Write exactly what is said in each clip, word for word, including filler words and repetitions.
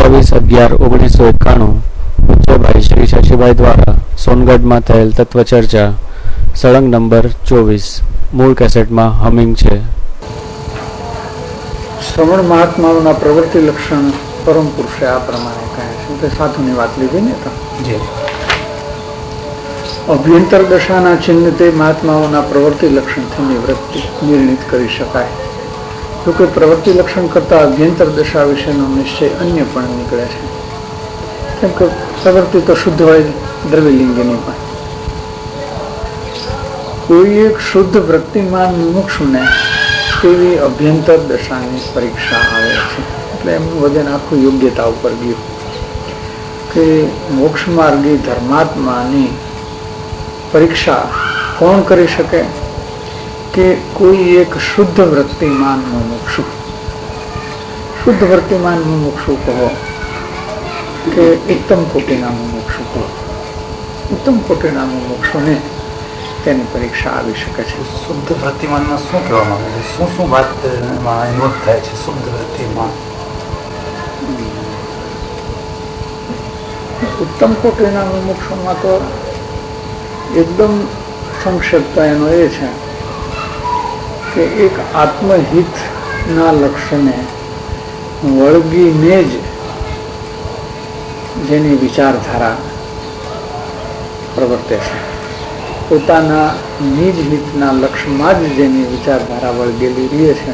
સત્યાવીસ અગિયાર ઓગણીસો એકાણું પૂજ્યભાઈ શ્રી શશીભાઈ દ્વારા સોનગઢમાં થયેલ તત્વચર્ચા સળંગ નંબર ચોવીસ મૂળ કેસેટમાં હમિંગ છે. શ્રવણ મહાત્માઓના પ્રવૃત્તિ લક્ષણ પરમ પુરુષે આ પ્રમાણે કહે છે. તે સાધુની વાત લીધી ને તો અભ્યંતર દશાના ચિહ્ન તે મહાત્માઓના પ્રવૃત્તિ લક્ષણથી નિવૃત્તિ નિર્ણિત કરી શકાય. જો કે પ્રવૃત્તિ લક્ષણ કરતા અભ્યંતર દશા વિશેનો નિશ્ચય અન્ય પણ નીકળે છે. કેમ કે પ્રવૃત્તિ તો શુદ્ધ હોય દ્રવ્યલિંગની પણ. કોઈ એક શુદ્ધ વૃત્તિમાન મુમુક્ષુને તેવી અભ્યંતર દશાની પરીક્ષા આવે છે. એટલે એમનું વજન આખું યોગ્યતા ઉપર ગયું કે મોક્ષ માર્ગી ધર્માત્માની પરીક્ષા કોણ કરી શકે કે કોઈ એક શુદ્ધ વૃત્તિમાન મુમુક્ષુ. શુદ્ધ વૃત્તિમાન મુમુક્ષુ કહો કે ઉત્તમ કોટીના મુમુક્ષુ કહો. ઉત્તમ કોટીના મુમુક્ષુને તેની પરીક્ષા આવી શકે છે. શુદ્ધ વૃત્તિમાનમાં શું કહેવામાં આવે છે? શું શું વાતમાં ઇન્વોલ્વ થાય છે શુદ્ધ વૃત્તિમાન? ઉત્તમ કોટીના મુમુક્ષુમાં તો એકદમ સંક્ષિપ્ત એનો એ છે કે એક આત્મહિતના લક્ષ્યને વળગીને જ જેની વિચારધારા પ્રવર્તે છે, પોતાના નિજ હિતના લક્ષ્યમાં જ જેની વિચારધારા વળગેલી રહે છે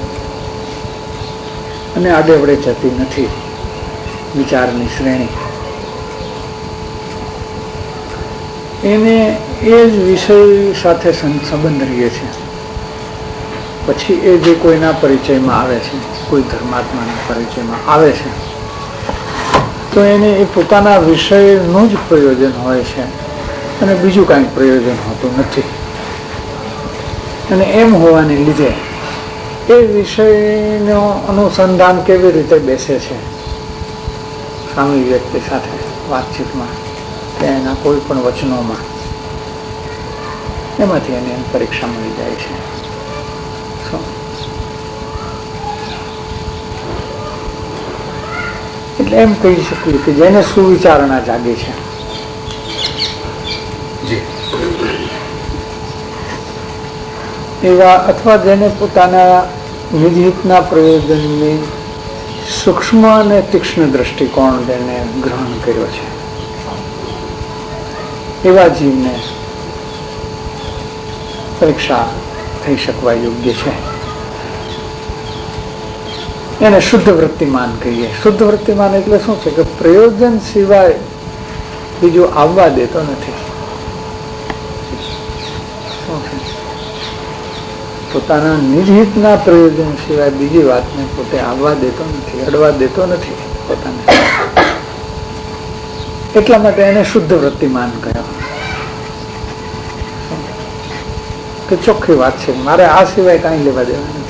અને આડેવડે જતી નથી વિચારની શ્રેણી, એને એ જ વિષય સાથે સંબંધ રહે છે. પછી એ જે કોઈના પરિચયમાં આવે છે, કોઈ ધર્માત્માના પરિચયમાં આવે છે, તો એને એ પોતાના વિષયનું જ પ્રયોજન હોય છે અને બીજું કાંઈ પ્રયોજન હોતું નથી. અને એમ હોવાને લીધે એ વિષયનો અનુસંધાન કેવી રીતે બેસે છે સામી વ્યક્તિ સાથે વાતચીતમાં કે એના કોઈ પણ વચનોમાં, એમાંથી એને પરીક્ષા મળી જાય છે. એટલે એમ કહી શકીએ કે જેને સુવિચારણા જાગે છે, એવા અથવા જેને પોતાના નિજહિતના પ્રયોજનની સૂક્ષ્મ અને તીક્ષ્ણ દ્રષ્ટિકોણ જેને ગ્રહણ કર્યો છે, એવા જીવને પરીક્ષા થઈ શકવા યોગ્ય છે. એને શુદ્ધ વૃત્તિમાન કહીએ. શુદ્ધ વૃત્તિમાન એટલે શું છે કે પ્રયોજન સિવાય બીજું આવવા દેતો નથી. શું છે? પોતાના નિજહિતના પ્રયોજન સિવાય બીજી વાતને પોતે આવવા દેતો નથી, અડવા દેતો નથી પોતાને. એટલા માટે એને શુદ્ધ વૃત્તિમાન કહ્યો કે ચોખ્ખી વાત છે, મારે આ સિવાય કાંઈ લેવા દેવા નથી.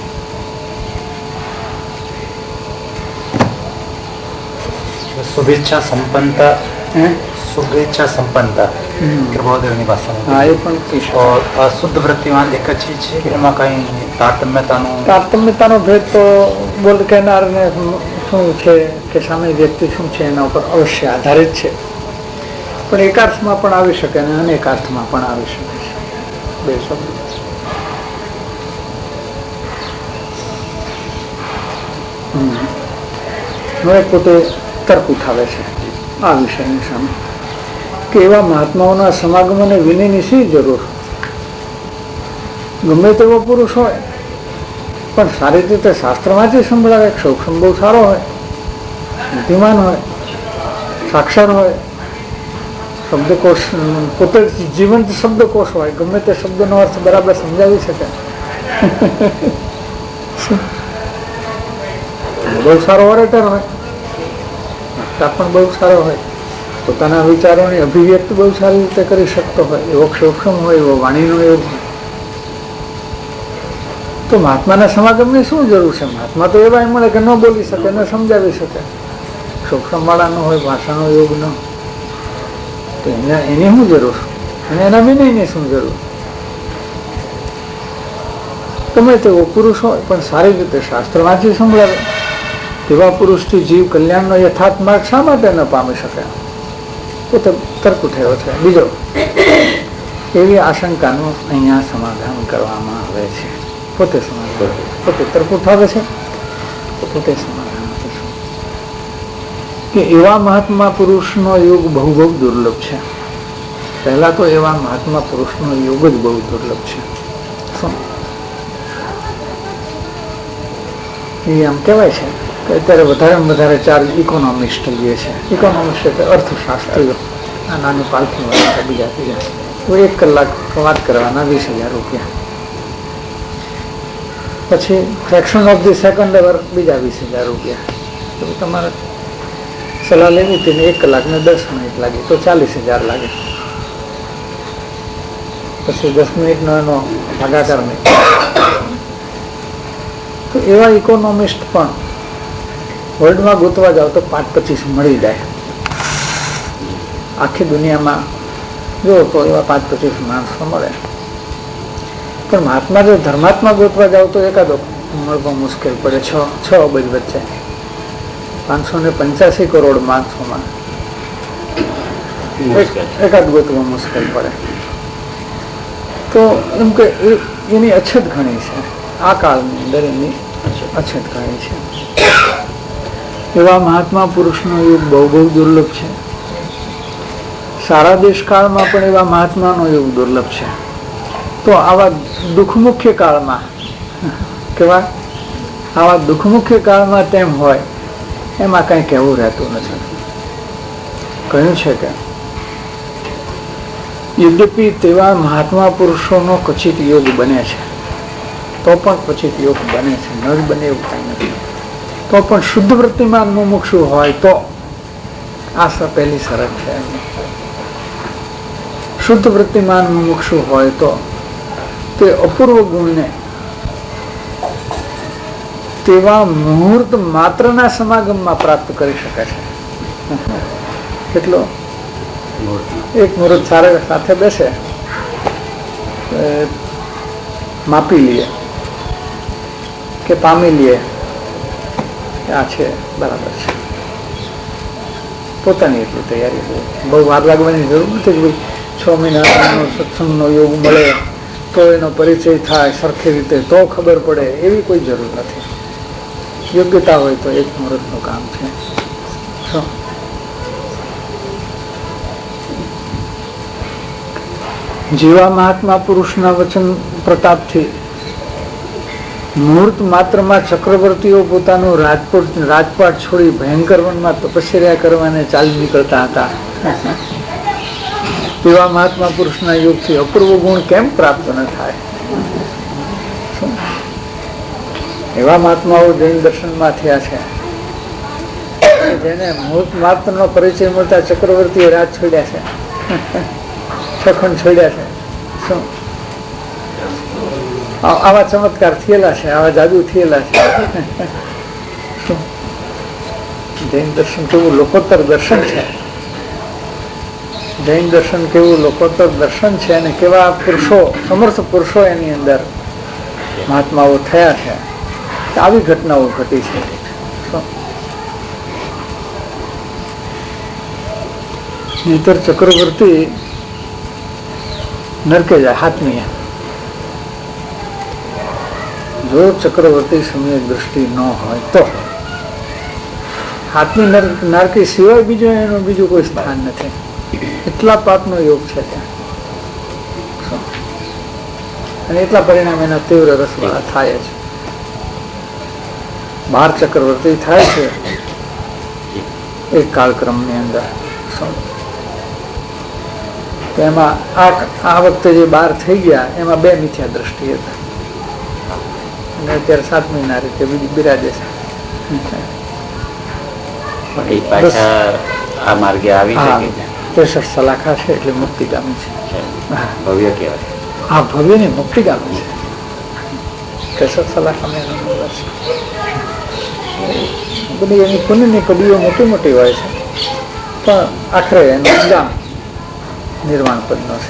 શુભેચ્છા સંપન્નતા, શુભેચ્છા સંપન્નતા પ્રભોદેવની ભાષામાં. હા, એ પણ કહી શકાય. શુદ્ધ વૃત્તિમાન એક જ ચીજ છે કે એમાં કઈ તારતમ્યતાનો તારતમ્યતાનો ભેદ તો બોલ કહેનારને શું છે કે સામે વ્યક્તિ શું છે એના ઉપર અવશ્ય આધારિત છે. પણ એકાર્થમાં પણ આવી શકે અને અનેકાર્થમાં પણ આવી શકે છે. બે શબ્દ હવે પોતે તર્ક ઉઠાવે છે આ વિષયની સામે કે એવા મહાત્માઓના સમાગમને વિનયની શી જરૂર? ગમે તેવો પુરુષ હોય પણ સારી રીતે શાસ્ત્રમાંથી સંભળાવે, સૌક્ષમ બહુ સારો હોય, બુદ્ધિમાન હોય, સાક્ષર હોય, શબ્દકોશ પોતે જીવંત શબ્દકોશ હોય, ગમે તે શબ્દનો અર્થ બરાબર સમજાવી શકે, બહુ સારો ઓરેટર હોય, પણ બહુ સારો હોય, પોતાના વિચારોની અભિવ્યક્તિ બહુ સારી રીતે કરી શકતો હોય, એવો સૂક્ષ્મ હોય, એવો વાણીનો યોગ હોય, તો મહાત્માના સમાગમની શું જરૂર છે? મહાત્મા તો એવા મળે કે ન બોલી શકે, ન સમજાવી શકે, સૂક્ષ્મ વાળા ન હોય, ભાષાનો યોગ ન, તો એના એની શું જરૂર? અને એના વિનયની શું જરૂર? ગમે તેવો પુરુષ હોય પણ સારી રીતે શાસ્ત્ર વાંચી સંભળાવે, એવા પુરુષથી જીવ કલ્યાણનો યથાર્થ માર્ગ શા માટે ન પામી શકે? પોતે તર્ક ઉઠાવ્યો છે. બીજો, એવી આશંકાનું અહીંયા સમાધાન કરવામાં આવે છે. પોતે સમાધાન પોતે તર્ક ઉઠાવે છે, પોતે સમાધાન આપે છે કે એવા મહાત્મા પુરુષનો યોગ બહુ બહુ દુર્લભ છે. પહેલા તો એવા મહાત્મા પુરુષનો યોગ જ બહુ દુર્લભ છે. શું એ આમ કહેવાય છે કે અત્યારે વધારેમાં વધારે ચાર્જ ઇકોનોમિસ્ટ લે છે. ઇકોનોમિસ્ટ એટલે અર્થશાસ્ત્રીઓ, આ નાની પાલખી વાળા બીજા બીજા તો એક કલાક વાત કરવાના વીસ હજાર રૂપિયા, પછી ફ્રેક્શન ઓફ ધી સેકન્ડ અવર બીજા વીસ હજાર રૂપિયા. તો તમારે સલાહ લેવી હતી ને એક કલાકને દસ મિનિટ લાગે તો ચાલીસ હજાર લાગે. પછી દસ મિનિટનો એનો ભાગાકાર નહીં. તો એવા ઇકોનોમિસ્ટ પણ વર્લ્ડમાં ગોતવા જાવ તો પાંચ પચીસ મળી જાય. આખી દુનિયામાં જો તો એવા પાંચ પચીસ માણસો મળે. પણ મહાત્મા જો ધર્માત્મા ગોતવા જાવ તો એકાદો મળવો મુશ્કેલ પડે. છ છ અબજ વચ્ચે પાંચસો ને પંચ્યાસી કરોડ માણસોમાં એકાદ ગોતવો મુશ્કેલ પડે. તો એમ કે એની અછત ઘણી છે. આ કાળની અંદર એની અછત ઘણી છે. એવા મહાત્મા પુરુષનો યુગ બહુ બહુ દુર્લભ છે. સારા દેશકાળમાં પણ એવા મહાત્માનો યુગ દુર્લભ છે. તો આવા દુઃખમુખ્ય કાળમાં કેવા આવા દુઃખમુખ્ય કાળમાં તેમ હોય એમાં કંઈ કહેવું રહેતું નથી. કહ્યું છે કે યદ્યપિ તેવા મહાત્મા પુરુષોનો કચિત યોગ બને છે, તો પણ કચિત યોગ બને છે, ન જ બને એવું કંઈ નથી. તો પણ શુદ્ધ વૃત્તિમાં મુમુક્ષુ હોય તો આ પહેલી શરત છે. શુદ્ધ વૃત્તિમાન મુમુક્ષુ હોય તો તે અપૂર્વ ગુણને તેવા મુહૂર્ત માત્રના સમાગમમાં પ્રાપ્ત કરી શકે છે. કેટલો એક મુહૂર્ત સારે સાથે બેસે માપી લઈએ કે પામી લઈએ આ છે બરાબર છે. પોતાની એટલી તૈયારી બહુ વાર લાગવાની જરૂર નથી કે ભાઈ છ મહિનાનો સત્સંગનો યોગ મળે તો એનો પરિચય થાય સરખી રીતે તો ખબર પડે એવી કોઈ જરૂર નથી. યોગ્યતા હોય તો એક મુહૂર્તનું કામ છે. જેવા મહાત્મા પુરુષના વચન પ્રતાપથી મુહૂર્ત માત્રમાં ચક્રવર્તીઓ પોતાનું રાજપોટ રાજપાટ છોડી ભયંકર વનમાં તપસ્યા કરવાને ચાલી નીકળતા હતા. તેવા મહાત્મા પુરુષના યોગથી અપૂર્વ ગુણ કેમ પ્રાપ્ત ન થાય? એવા મહાત્માઓ જૈન દર્શનમાં થયા છે જેને મુહૂર્ત માત્રનો પરિચય મળતા ચક્રવર્તીએ રાજ છોડ્યા છે, સખંડ છોડ્યા છે. શું આવા ચમત્કાર થયેલા છે, આવા જાદુ થયેલા છે. શું જૈન દર્શન કેવું લોકોત્તર દર્શન છે. જૈન દર્શન કેવું લોકોત્તર દર્શન છે અને કેવા પુરુષો સમર્થ પુરુષો એની અંદર મહાત્માઓ થયા છે. આવી ઘટનાઓ ઘટી છે. નહીતર ચક્રવર્તી નરકે જાય હાથમી. જો ચક્રવર્તી સમય દ્રષ્ટિ ન હોય તો હાથમી નરકી સિવાય બીજો એનું બીજું કોઈ સ્થાન નથી. એટલા પાપનો યોગ છે ત્યાં અને એટલા પરિણામ એના તીવ્ર રસવાળા થાય છે. બાર ચક્રવર્તી થાય છે એક કાળક્રમની અંદર. તો એમાં આ વખતે જે બાર થઈ ગયા એમાં બે મિથ્યા દ્રષ્ટિ હતા અને અત્યારે સાતમી ના રીતે બીજી બિરાજે છે. આ માર્ગે આવી શકે ત્રેસઠ સલાખા છે એટલે મુક્તિગામી છે. ભવ્ય કહેવાય. હા ભવ્ય ને મુક્તિગામી છે. ત્રેસઠ સલાખા બધી એની પુણ્યની કડીઓ મોટી મોટી હોય છે પણ આખરે એનો અંજામ નિર્વાણ પદનો છે.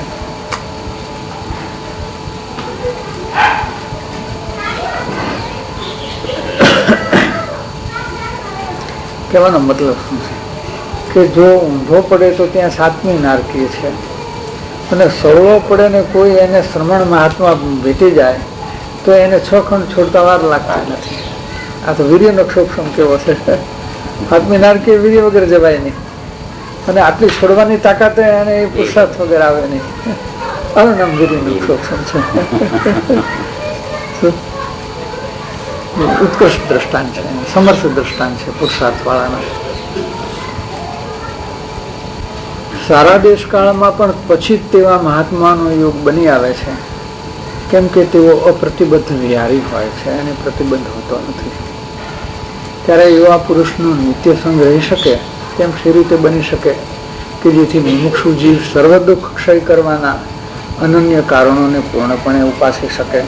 કહેવાનો મતલબ શું છે કે જો ઊંધો પડે તો ત્યાં સાતમી નારકી છે, અને સવળો પડે ને કોઈ એને શ્રમણમાં હાથમાં ભેટી જાય તો એને છ ખંડ છોડતા વાર લાગતી નથી. આ તો વીર્યનો ક્ષોક્ષમ કેવો છે. હાથમી નારકી વીર્ય વગર જવાય નહીં, અને આટલી છોડવાની તાકાત એને એ પુરુષાર્થ વગર આવે નહીં. આનું નામ વીર્યનું ક્ષોક્ષમ છે. ઉત્કૃષ્ટ દ્રષ્ટાંત છે, સમર્થ દ્રષ્ટાંત છે પુરુષાર્થ વાળાના. સારા દેશકાળમાં પણ પછી તેવા મહાત્માનો યોગ બની આવે છે, કેમ કે તેઓ અપ્રતિબદ્ધ વિહારી હોય છે અને પ્રતિબદ્ધ હોતો નથી. ત્યારે એવા પુરુષનો નિત્ય સંગ રહી શકે તેમ શી રીતે બની શકે કે જેથી મુમુક્ષુ જીવ સર્વ દુઃખ ક્ષય કરવાના અનન્ય કારણોને પૂર્ણપણે ઉપાસી શકે.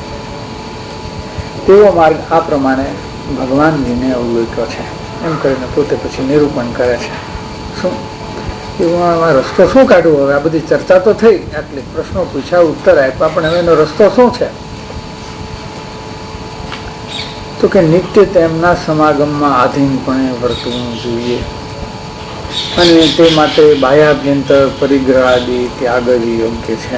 તેવો માર્ગ આ પ્રમાણે ભગવાનજીને અવલોક્યો છે, એમ કરીને પોતે પછી નિરૂપણ કરે છે. શું એમાં રસ્તો શું કાઢવો? હવે આ બધી ચર્ચા તો થઈ, આટલી પ્રશ્નો પૂછ્યા, ઉત્તર આપ્યા, પણ હવે એનો રસ્તો શું છે? તો કે નિત્ય તેમના સમાગમમાં આધીનપણે વર્તવું જોઈએ, અને તે માટે બાહ્યાભ્યંતર પરિગ્રહ આદિ ત્યાગ જ યોગ્ય છે.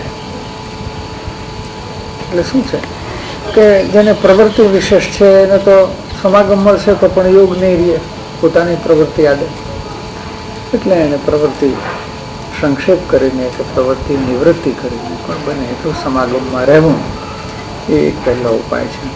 એટલે શું છે કે જેને પ્રવૃત્તિ વિશેષ છે એને તો સમાગમ મળશે તો પણ યોગ નહીં રહે પોતાની પ્રવૃત્તિ આદે, એટલે એને પ્રવૃત્તિ સંક્ષેપ કરીને કે પ્રવૃત્તિ નિવૃત્તિ કરીને પણ બને એટલું સમાગમમાં રહેવું એ એક પહેલો ઉપાય છે.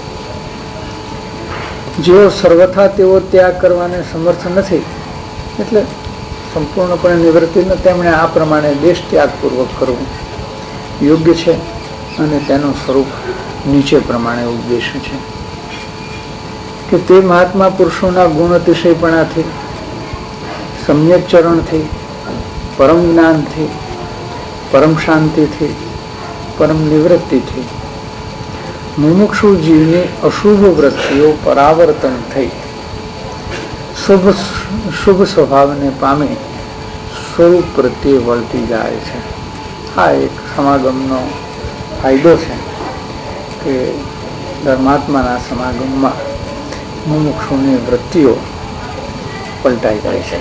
જેઓ સર્વથા તેઓ ત્યાગ કરવાને સમર્થ નથી, એટલે સંપૂર્ણપણે નિવૃત્તિ ન, તેમણે આ પ્રમાણે દેશ ત્યાગપૂર્વક કરવું યોગ્ય છે, અને તેનું સ્વરૂપ નીચે પ્રમાણે ઉપદેશ છે કે તે મહાત્મા પુરુષોના ગુણ અતિશયપણાથી, સમ્યક ચરણથી, પરમ જ્ઞાનથી, પરમ શાંતિથી, પરમ નિવૃત્તિથી મુમુક્ષુ જીવની અશુભ વૃત્તિઓ પરાવર્તન થઈ શુભ શુભ સ્વભાવને પામી સ્વરૂપ પ્રત્યે વળતી જાય છે. આ એક સમાગમનો ફાયદો છે કે ધર્માત્માના સમાગમમાં મુમુક્ષુની વૃત્તિઓ પલટાઈ જાય છે.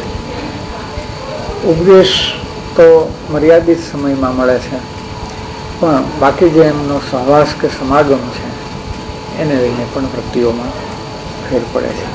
ઉપદેશ તો મર્યાદિત સમયમાં મળે છે, પણ બાકી જે એમનો સહવાસ કે સમાગમ છે એને લઈને પણ વૃત્તિઓમાં ફેર પડે છે.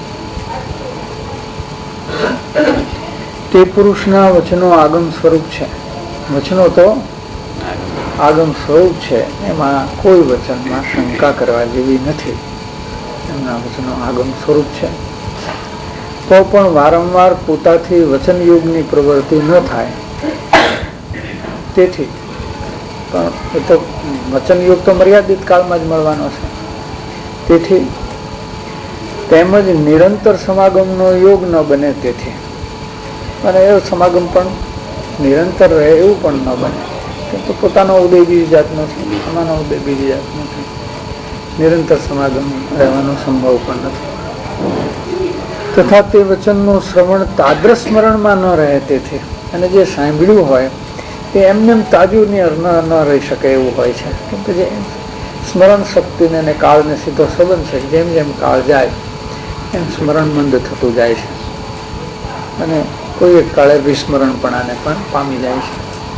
તે પુરુષના વચનો આગમ સ્વરૂપ છે. વચનો તો આગમ સ્વરૂપ છે, એમાં કોઈ વચનમાં શંકા કરવા જેવી નથી. એમના વચનો આગમ સ્વરૂપ છે, તો પણ વારંવાર પોતાથી વચન યોગની પ્રવૃત્તિ ન થાય. તેથી પણ એ તો વચન યોગ તો મર્યાદિત કાળમાં જ મળવાનો છે. તેથી તેમજ નિરંતર સમાગમનો યોગ ન બને, તેથી અને એ સમાગમ પણ નિરંતર રહે એવું પણ ન બને, કેમ કે પોતાનો ઉદય બીજી જાતનો છે, આમાંનો ઉદય બીજી જાતનો છે. નિરંતર સમાગમ રહેવાનો સંભવ પણ નથી. તથા તે વચનનું શ્રવણ તાદ્ર સ્મરણમાં ન રહે, તેથી અને જે સાંભળ્યું હોય એ એમને તાજું ન રહી શકે એવું હોય છે. કેમ કે જે સ્મરણ શક્તિને અને કાળને સીધો સંબંધ છે. જેમ જેમ કાળ જાય એમ સ્મરણ મંદ થતું જાય છે, અને કોઈ એક કાળે વિસ્મરણપણાને પણ પામી જાય છે.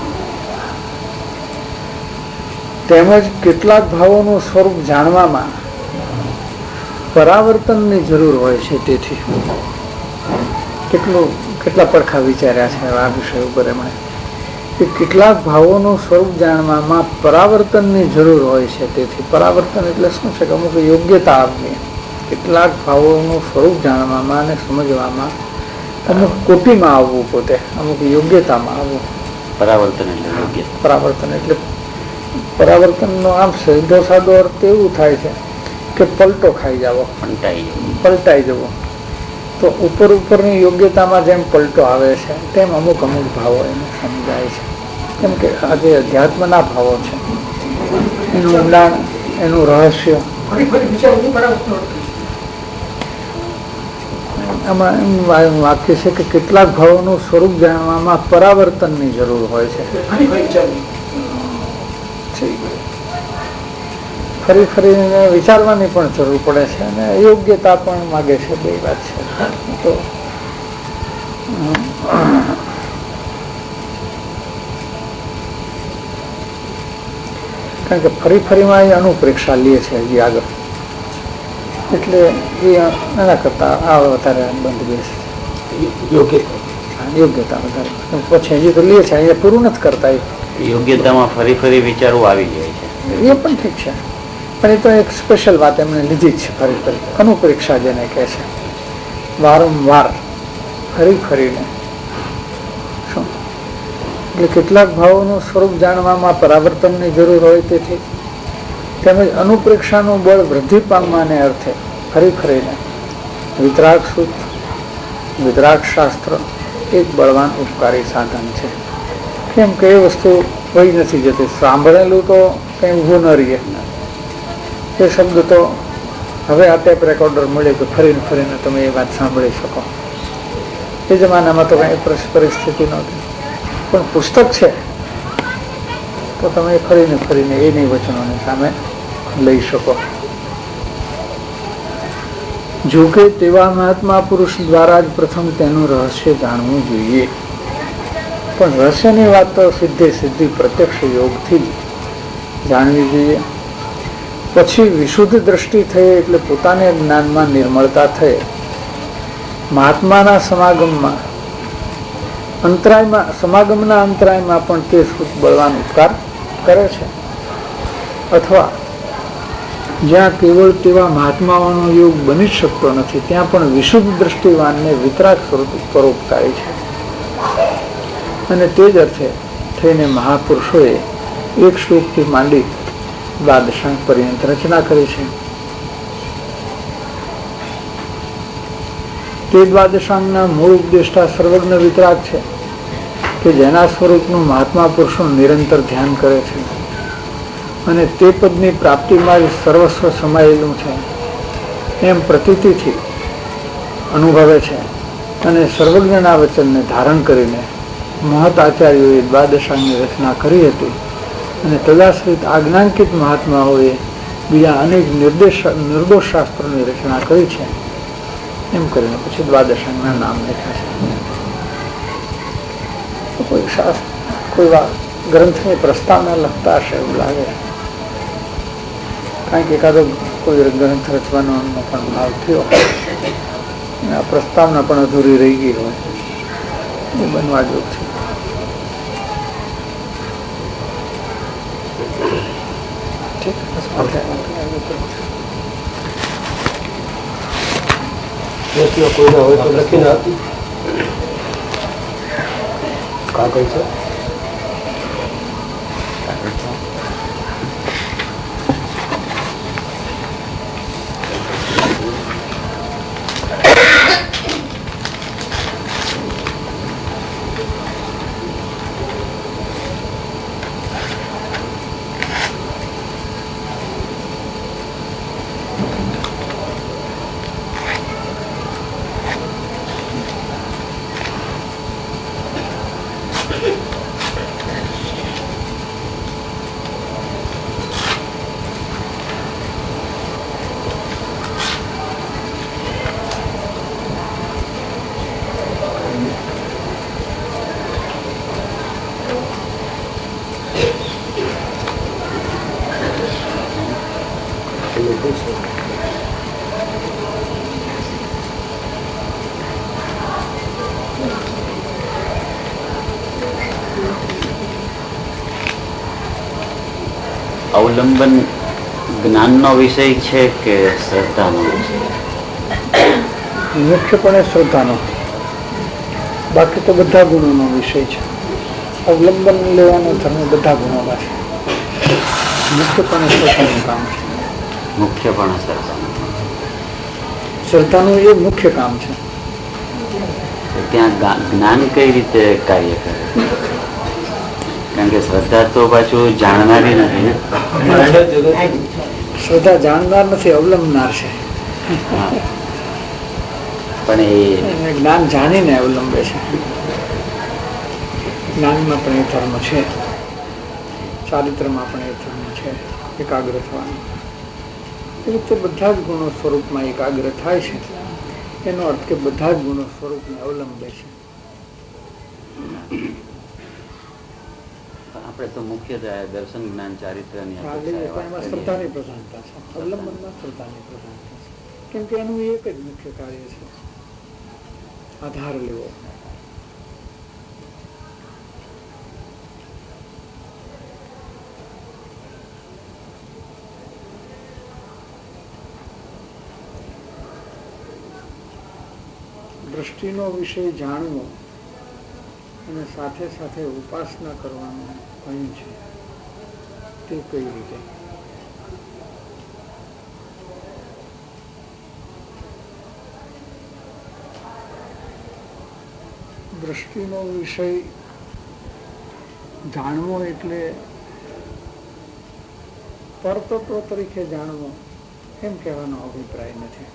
તેમજ કેટલાક ભાવોનું સ્વરૂપ જાણવામાં પરાવર્તનની જરૂર હોય છે. તેથી કેટલું કેટલા પડખા વિચાર્યા છે આ વિષય ઉપર એમણે, કે કેટલાક ભાવોનું સ્વરૂપ જાણવામાં પરાવર્તનની જરૂર હોય છે. તેથી પરાવર્તન એટલે શું છે કે અમુક યોગ્યતા આપવી. કેટલાક ભાવોનું સ્વરૂપ જાણવામાં અને સમજવામાં અમુક કોટીમાં આવવું, પોતે અમુક યોગ્યતામાં આવવું. પરાવર્તન એટલે યોગ્ય. પરાવર્તન એટલે પરાવર્તનનો આમ સીધો સાદો અર્થ એવું થાય છે કે પલટો ખાઈ જવો, પલટાઈ પલટાઈ જવો. તો ઉપર ઉપરની યોગ્યતામાં જેમ પલટો આવે છે તેમ અમુક અમુક ભાવો એને સમજાય છે. કેમ કે આ જે અધ્યાત્મના ભાવો છે એનું ઊંડાણ, એનું રહસ્ય આમાં એમ વાક્ય છે કે કેટલાક ભાવોનું સ્વરૂપ જાણવામાં પરાવર્તનની જરૂર હોય છે. ફરી ફરીને વિચારવાની પણ જરૂર પડે છે અને યોગ્યતા પણ માગે છે. બે વાત છે. તો કારણ કે ફરી ફરીમાં એ અનુપરીક્ષા લે છે હજી આગળ, એટલે એ એના કરતા આ વધારે બંધ બેસે યોગ્યતા વધારે. પછી હજી તો લે છે, અહીંયા પૂરું નથી કરતા. યોગ્યતામાં ફરી ફરી વિચારો આવી જાય છે, એ પણ ઠીક છે, પણ એ તો એક સ્પેશિયલ વાત એમને લીધી જ છે. ફરી ફરી અનુપરીક્ષા જેને કહે છે, વારંવાર ફરી ફરીને. શું એટલે કેટલાક ભાવોનું સ્વરૂપ જાણવામાં પરાવર્તનની જરૂર હોય તેથી, તેમજ અનુપ્રેક્ષાનું બળ વૃદ્ધિ પામવાને અર્થે ફરી ફરીને વિતરાગ સૂત્ર, વિતરાગ શાસ્ત્ર એક બળવાન ઉપકારી સાધન છે. કેમ કે એ વસ્તુ વહી નથી જતી. સાંભળેલું તો કંઈ ઊભું ન રહીએ. એ શબ્દ તો હવે આ ટેપ રેકોર્ડર મળે તો ફરીને ફરીને તમે એ વાત સાંભળી શકો. એ જમાનામાં તો કંઈ પરિસ્થિતિ નહોતી, પણ પુસ્તક છે તો તમે ફરીને ફરીને એની વચનોની સામે લઈ શકો. જોકે તેવા મહાત્મા પુરુષ દ્વારા જ પ્રથમ તેનું રહસ્ય જાણવું જોઈએ. પણ રહસ્યની વાત તો સીધી સીધી પ્રત્યક્ષ યોગથી જ જાણવી જોઈએ. પછી વિશુદ્ધ દ્રષ્ટિ થઈ એટલે પોતાને જ્ઞાનમાં નિર્મળતા થઈ મહાત્માના સમાગમમાં અંતરાયમાં સમાગમના અંતરાયમાં પણ તે સુખ બળવાન ઉપકાર કરે છે. અથવા જ્યાં કેવળ તેવા મહાત્માઓનો યોગ બની જ શકતો નથી ત્યાં પણ વિશુદ્ધ દ્રષ્ટિવાનને વિતરાગ સ્વરૂપ પરોપકારી છે. અને તે જ અર્થે થઈને મહાપુરુષોએ એક શ્લોકથી માંડી દ્વાદશાંગ પર્યંત રચના કરી છે. તે દ્વાદશાંગના મૂળ ઉપદેષ્ટા સર્વજ્ઞ વિતરાગ છે કે જેના સ્વરૂપનું મહાત્મા પુરુષો નિરંતર ધ્યાન કરે છે અને તે પદની પ્રાપ્તિમાં જ સર્વસ્વ સમાયેલું છે એમ પ્રતીતિથી અનુભવે છે. અને સર્વજ્ઞના વચનને ધારણ કરીને મહત આચાર્યોએ દ્વાદશાંગની રચના કરી હતી અને તદાશ્રિત આજ્ઞાંકિત મહાત્માઓએ બીજા અનેક નિર્દેશ નિર્દોષ શાસ્ત્રોની રચના કરી છે. એમ કરીને પછી દ્વાદશાંગના નામ લખ્યા છે. કોઈ શાસ્ત્ર કોઈ ગ્રંથની પ્રસ્તાવના લખતા હશે એવું લાગે, કારણ કે એકાદો કોઈ ગ્રંથ રચવાનો પણ ભાવ થયો અને આ પ્રસ્તાવના પણ અધૂરી રહી ગઈ હોય એ બનવા જોગ છે. કોઈના હોય તો લખીને આપી કાગળ છે. અવલંબન જ્ઞાનનો વિષય છે કે શ્રદ્ધાનો વિષય? મુખ્યપણે શ્રદ્ધાનો, બાકી તો બધા ગુણોનો વિષય છે. અવલંબન લેવાનો ધર્મ બધા ગુણોમાં છે. મુખ્યપણે શ્રદ્ધાનું કામ છે. મુખ્યપણે શ્રદ્ધાનું શ્રદ્ધાનું એ મુખ્ય કામ છે. ત્યાં જ્ઞાન કઈ રીતે કાર્ય કરે? કારણ કે શ્રદ્ધા તો પાછું જાણનારી નથી. શ્રદ્ધા જાણનાર નથી, અવલંબનાર છે. પણ એ જ્ઞાન જાણીને અવલંબે છે. જ્ઞાનમાં પણ એ ધર્મ છે, ચારિત્રમાં પણ એ ધર્મ છે, એકાગ્ર થવાનું. એ રીતે બધા જ ગુણો સ્વરૂપમાં એકાગ્ર થાય છે. એનો અર્થ કે બધા જ ગુણો સ્વરૂપને અવલંબે છે. આપણે તો મુખ્ય દર્શન જ્ઞાન ચારિત્રની શ્રદ્ધાની પ્રધાનતા છે, અવલંબનમાં શ્રદ્ધાની પ્રધાનતા છે. કેમ કે એનું એક જ મુખ્ય કાર્ય છે, આધાર લેવો. દ્રષ્ટિનો વિષય જાણવો અને સાથે સાથે ઉપાસના કરવાનું કહ્યું છે, તે કઈ રીતે? દ્રષ્ટિનો વિષય જાણવો એટલે પરતત્વ તરીકે જાણવો એમ કહેવાનો અભિપ્રાય નથી.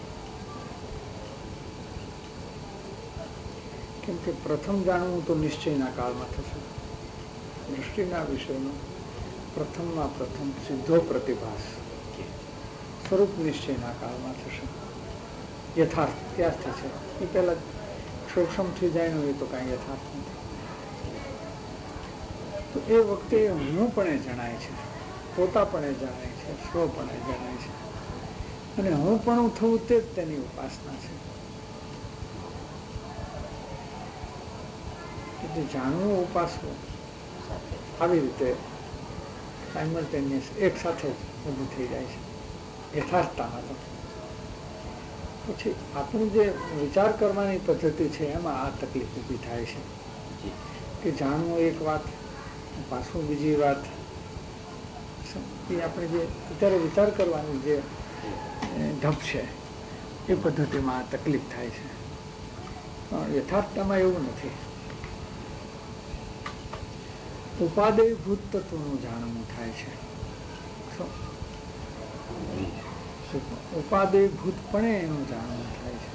કેમ કે પ્રથમ જાણવું તો નિશ્ચયના કાળમાં થશે. દૃષ્ટિના વિષયનો પ્રથમમાં પ્રથમ સીધો પ્રતિભાસ સ્વરૂપ નિશ્ચયના કાળમાં થશે. યથાર્થ ત્યારથી છે. એ પહેલા સૂક્ષ્મથી જાણ્યું એ તો કાંઈ યથાર્થ નથી. તો એ વખતે હું પણ જણાય છે, પોતા પણ જણાય છે, સ્વ પણ જણાય છે, અને હું પણ થવું તે જ તેની ઉપાસના છે. જાણવું ઉપાસવું આવી રીતે સાયમલ્ટેનિયસ એક સાથે જ બધું થઈ જાય છે યથાર્થતામાં. તો પછી આપણું જે વિચાર કરવાની પદ્ધતિ છે એમાં આ તકલીફ ઊભી થાય છે કે જાણવું એક વાત, પાછું બીજી વાત. એ આપણે જે અત્યારે વિચાર કરવાની જે ઢબ છે એ પદ્ધતિમાં આ તકલીફ થાય છે. પણ યથાર્થતામાં એવું નથી. ઉપાદેય ભૂત તત્વનું જાણવું થાય છે. ઉપાદેય ભૂતપણે એનું જાણવું થાય છે.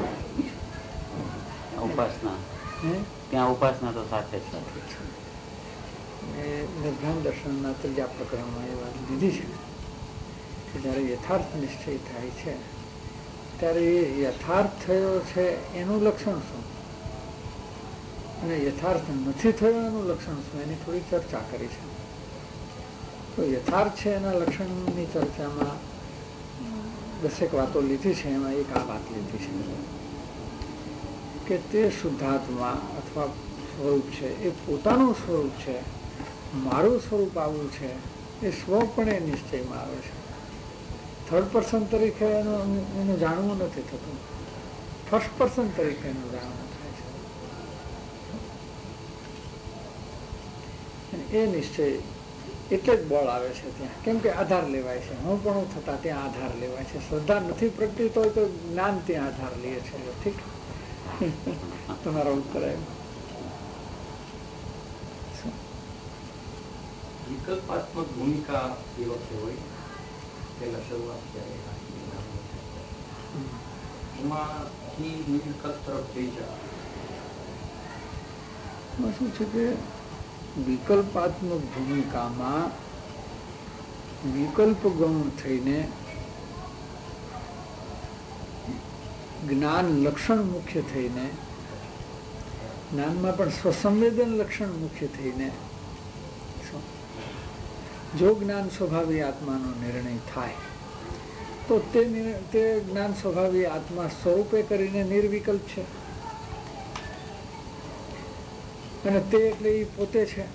ઉપાસના ત્યાં ઉપાસના તો સાથે જ સાથે છે. નિર્ધ્યાન દર્શનના ત્રીજા પ્રકરણમાં એ વાત લીધી છે કે જયારે યથાર્થ નિશ્ચય થાય છે ત્યારે એ યથાર્થ થયો છે એનું લક્ષણ શું અને યથાર્થ નથી થયો એનું લક્ષણ શું, એની થોડી ચર્ચા કરી છે. તો યથાર્થ છે એના લક્ષણની ચર્ચામાં દસેક વાતો લીધી છે. એમાં એક આ વાત લીધી છે કે તે શુદ્ધાત્મા અથવા સ્વરૂપ છે એ પોતાનું સ્વરૂપ છે, મારું સ્વરૂપ આવું છે, એ સ્વપણે નિશ્ચયમાં આવે છે. થર્ડ પર્સન તરીકે એનું એનું જાણવું નથી થતું, ફર્સ્ટ પર્સન તરીકે એનું જાણવું થાય છે. એ નિશ્ચય એટલે જ બળ આવે છે ત્યાં, કેમ કે આધાર લેવાય છે. હું પણ થતા ત્યાં આધાર લેવાય છે. શ્રદ્ધા નથી પ્રગટિત હોય તો જ્ઞાન ત્યાં આધાર લે છે. ઠીક, તમારો ઉત્તર આવ્યો. વિકલ્પાત્મક ભૂમિકા એ વખતે હોય પેલા શરૂઆત એમાંથી નિર્વિકલ્પ તરફ જઈ જાય શું છે કે વિકલ્પાત્મક ભૂમિકામાં વિકલ્પ ગૌણ થઈને જ્ઞાન લક્ષણ મુખ્ય થઈને, જ્ઞાનમાં પણ સ્વસંવેદન લક્ષણ મુખ્ય થઈને જો જ્ઞાન સ્વભાવી આત્માનો નિર્ણય થાય તો તે તે જ્ઞાન સ્વભાવી આત્મા સ્વરૂપે કરીને નિર્વિકલ્પ છે અને તે એટલે એ પોતે છે.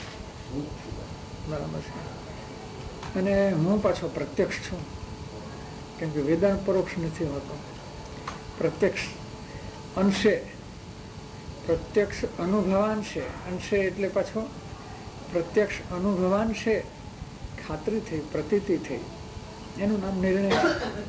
બરાબર છે. અને હું પાછો પ્રત્યક્ષ છું, કેમ કે વેદાંત પરોક્ષ નથી હોતો. પ્રત્યક્ષ અંશે, પ્રત્યક્ષ અનુભવાંશે, અંશે એટલે પાછો પ્રત્યક્ષ અનુભવાંશે ખાતરી થઈ, પ્રતીતિ થઈ, એનું નામ નિર્ણય.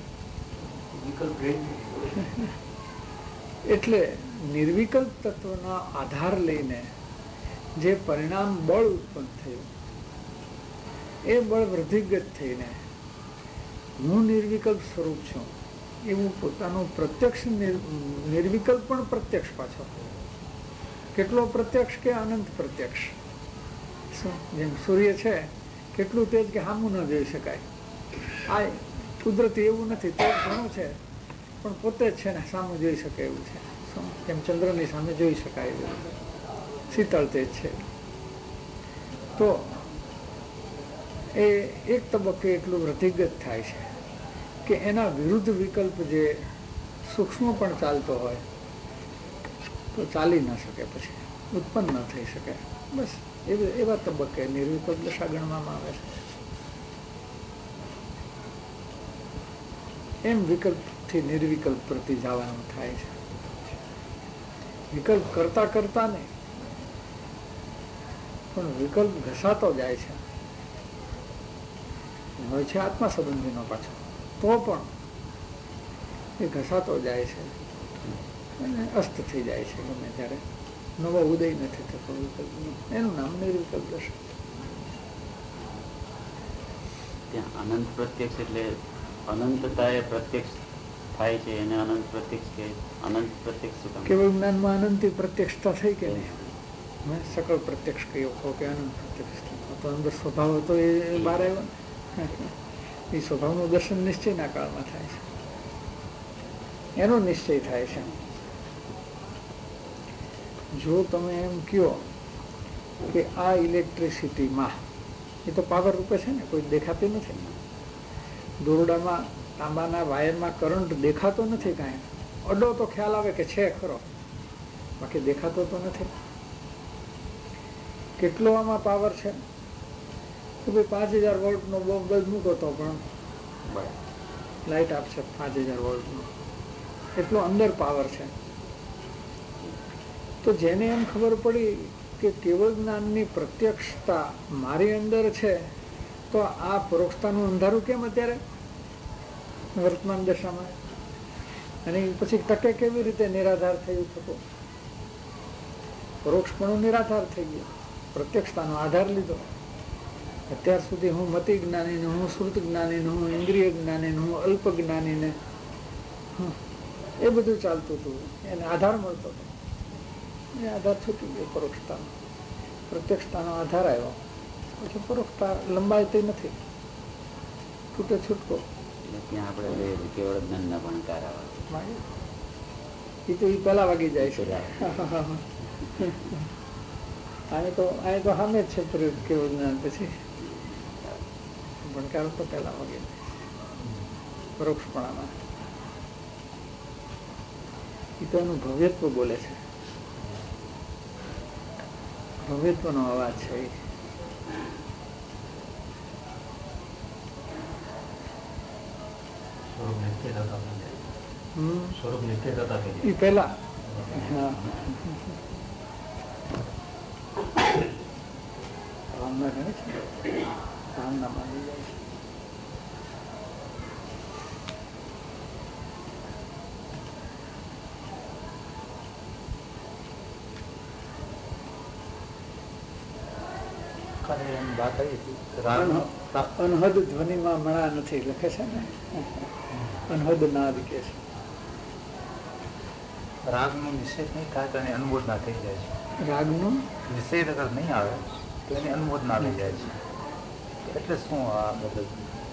એટલે નિર્વિકલ્પ તત્વના આધાર લઈને જે પરિણામ બળ ઉત્પન્ન થયું એ બળ વૃદ્ધિગત થઈને હું નિર્વિકલ્પ સ્વરૂપ છું એવું પોતાનું પ્રત્યક્ષ નિર્વિકલ્પ પણ પ્રત્યક્ષ પાછો. કેટલો પ્રત્યક્ષ કે અનંત પ્રત્યક્ષ. શું જેમ સૂર્ય છે કેટલું તેજ કે સામું ન જોઈ શકાય. આ કુદરતી એવું નથી, તો ઘણું છે, પણ પોતે જ છે ને સામે જોઈ શકે એવું છે, કેમ ચંદ્રની સામે જોઈ શકાય એવું છે, શીતળ તેજ છે. તો એ એક તબક્કે એટલું વૃદ્ધિગત થાય છે કે એના વિરુદ્ધ વિકલ્પ જે સૂક્ષ્મ પણ ચાલતો હોય તો ચાલી ન શકે, પછી ઉત્પન્ન ન થઈ શકે. બસ એવા તબક્કે નિર્વિકલ્પ દશા ગણવામાં આવે છે. એમ વિકલ્પથી નિર્વિકલ્પ પ્રતિ જવાનું થાય છે. વિકલ્પ કરતા કરતા નહીં, પણ વિકલ્પ ઘસાતો જાય છે. હોય છે આત્મા સંબંધીનો પાછો, તો પણ એ ઘસાતો જાય છે અને અસ્ત થઈ જાય છે. ગમે ત્યારે નવો ઉદય નથી થતો વિકલ્પનો, એનું નામ નિર્વિકલ્પ દશા. ત્યાં અનંત પ્રત્યક્ષ એટલે અનંતતા એ પ્રત્યક્ષ થાય છે, એને અનંત પ્રત્યક્ષ કે અનંત પ્રત્યક્ષ શું? કેવળ જ્ઞાનમાં અનંતી પ્રત્યક્ષતા થઈ કે નહીં? સકળ પ્રત્યક્ષ કયો કહો કે અનંત પ્રત્યક્ષ, તો અંદર સ્વભાવ હતો એ બહાર આવ્યો ને. એ સ્વભાવનું દર્શન નિશ્ચયના કાળમાં થાય છે, એનો નિશ્ચય થાય છે. જો તમે એમ કહો કે આ ઇલેક્ટ્રિસિટીમાં, એ તો પાવર રૂપે છે ને, કોઈ દેખાતી નથી. દોરડામાં તાંબાના વાયરમાં કરંટ દેખાતો નથી, કાંઈ અડો તો ખ્યાલ આવે કે છે ખરો, બાકી દેખાતો તો નથી. કેટલો આમાં પાવર છે કે ભાઈ પાંચ હજાર વોલ્ટનો બલ્બ મૂકો તો પણ લાઇટ આપશે પાંચ હજાર વોલ્ટનો, એટલો અંદર પાવર છે. તો જેને એમ ખબર પડી કે કેવળ જ્ઞાનની પ્રત્યક્ષતા મારી અંદર છે, તો આ પરોક્ષતાનું અંધારું કેમ અત્યારે વર્તમાન દશામાં, અને પછી ટકે કેવી રીતે નિરાધાર થયું થતું? પરોક્ષપણું નિરાધાર થઈ ગયું, પ્રત્યક્ષતાનો આધાર લીધો. અત્યાર સુધી હું મતિ જ્ઞાની ને, હું શ્રુત જ્ઞાની ને, હું ઇન્દ્રિય જ્ઞાની ને, હું અલ્પ જ્ઞાની ને, એ બધું ચાલતું હતું, એને આધાર મળતો હતો. એ આધાર છૂટી ગયો પરોક્ષતાનો, પ્રત્યક્ષતાનો આધાર આવ્યો, પછી પરોક્ષતા લંબાઈતી નથી, છૂટે છૂટકો. ત્યાં આપણે કેવળ જ્ઞાનના ભણકાર આવે, એ તો એ પેલા વાગી જાય છે. અહીં તો અહીં તો સામે જ છે કેવું જ્ઞાન, પછી ભણકારો તો પેલા વાગે પરોક્ષપણામાં. એ તો એનું ભવ્યત્વ બોલે છે, ભવ્યત્વનો અવાજ છે. એ પેલા હા ભાવના ગણે છે, ભાવના માની જાય છે. અનહદ ધ્વનિમાં મણા નથી લખે છે ને, અનહદ નાદ કે છે. રાગનો નિષેધ નહીં થાય તો એની અનુમોદના થઈ જાય છે. રાગનો નિષેધ અગર નહીં આવે તો એની અનુમોદના થઈ જાય છે. એટલે શું આ બધું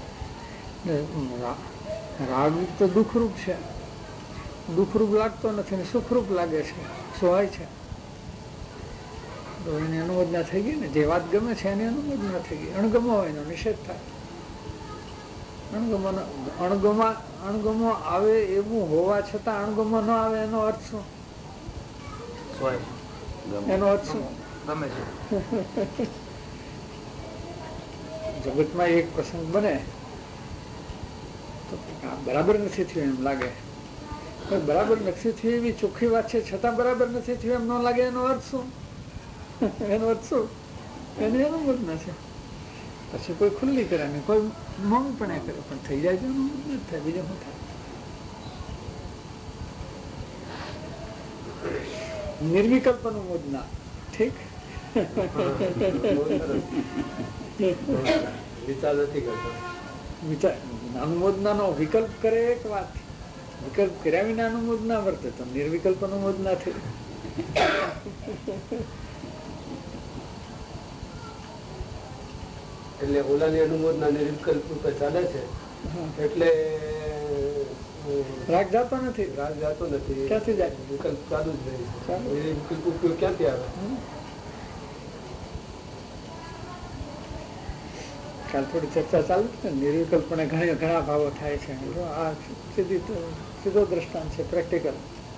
રાગ તો દુઃખરૂપ છે, દુઃખરૂપ લાગતો નથી ને સુખરૂપ લાગે છે, સોહાય છે, તો એની અનુમોદના થઈ ગઈ ને. જે વાત ગમે છે એની અનુમોદના થઈ ગઈ. અણગમો હોય એનો નિષેધ થાય. અણગમો અણગમા અણગમો આવે એવું હોવા છતાં અણગમો ન આવે એનો અર્થ શું? એનો અર્થ શું? ગમે છે. જગતમાં એક પ્રસંગ બને તો બરાબર નથી થયું એમ લાગે, બરાબર નથી થયું એવી ચોખ્ખી વાત છે છતાં બરાબર નથી થયું એમ ન લાગે, એનો અર્થ શું? એનો અર્થ શું? એની અનુમોદના છે. પછી કોઈ ખુલ્લી કરે ને કોઈ મૌન પણ કરે, પણ થઈ જાય છે અનુમોદના થાય, બીજું શું થાય? નિર્વિકલ્પ અનુમોદના, ઠીક. વિચાર નથી કરતો, વિચાર અનુમોદના નો વિકલ્પ કરે એક વાત, વિકલ્પ કર્યા વિના અનુમોદના વર્તે તો નિર્વિકલ્પ અનુમોદના થઈ. એટલે ઓલાની અનુમોદના નિર્વિકલ્પ રૂપે ચાલે છે એટલે રાગ જતો નથી. રાગ જાતો નથી. ક્યાંથી જાય? વિકલ્પ ચાલુ જ રહે ચાલુ. છે. એ વિકલ્પ ઉપયોગ ક્યાંથી આવે? કાલ થોડી ચર્ચા ચાલુ છે ને, નિર્વિકલ્પણે ઘણા ઘણા ભાવો થાય છે. આ સીધી સીધો દ્રષ્ટાંત છે, પ્રેક્ટિકલ.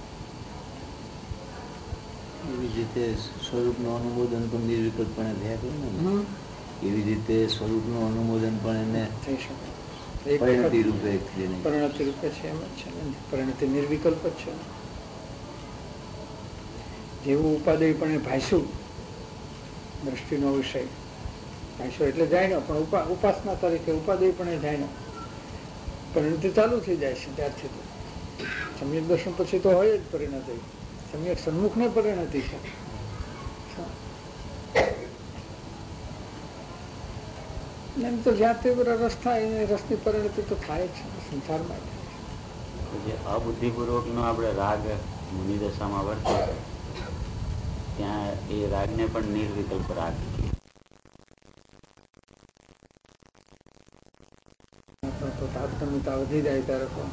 એવી રીતે સ્વરૂપનું અનુમોદન પણ નિર્વિકલ્પણે થયા કરે ને, એવી રીતે સ્વરૂપનું અનુમોદન પણ એને થઈ શકે. પરિણતિ રૂપે પરિણતિ રૂપે છે, એમ જ છે ને. પરિણતિ નિર્વિકલ્પ જ છે. જેવું ઉપાદેયપણે ભાઈશું દ્રષ્ટિનો વિષય ભાઈશો એટલે જાય ને, પણ ઉપાસના તરીકે ઉપાદેયપણે જાય ને પરિણતિ ચાલુ થઈ જાય છે. ત્યારથી તો સમ્યક દર્શન પછી તો હોય જ પરિણતિ. સમ્યક સન્મુખ ને પરિણતિ છે. એમ તો જ્યાં તે રસ થાય રસની પરિણતિ તો થાય જ છે સંસારમાં. જે અબુદ્ધિપૂર્વક નો આપણે રાગ મુનિ દશામાં વર્તે ત્યાં એ રાગને પણ નિર્વિકલ્પ રાગ તો તારતમ્યતા વધી જાય ત્યારે તો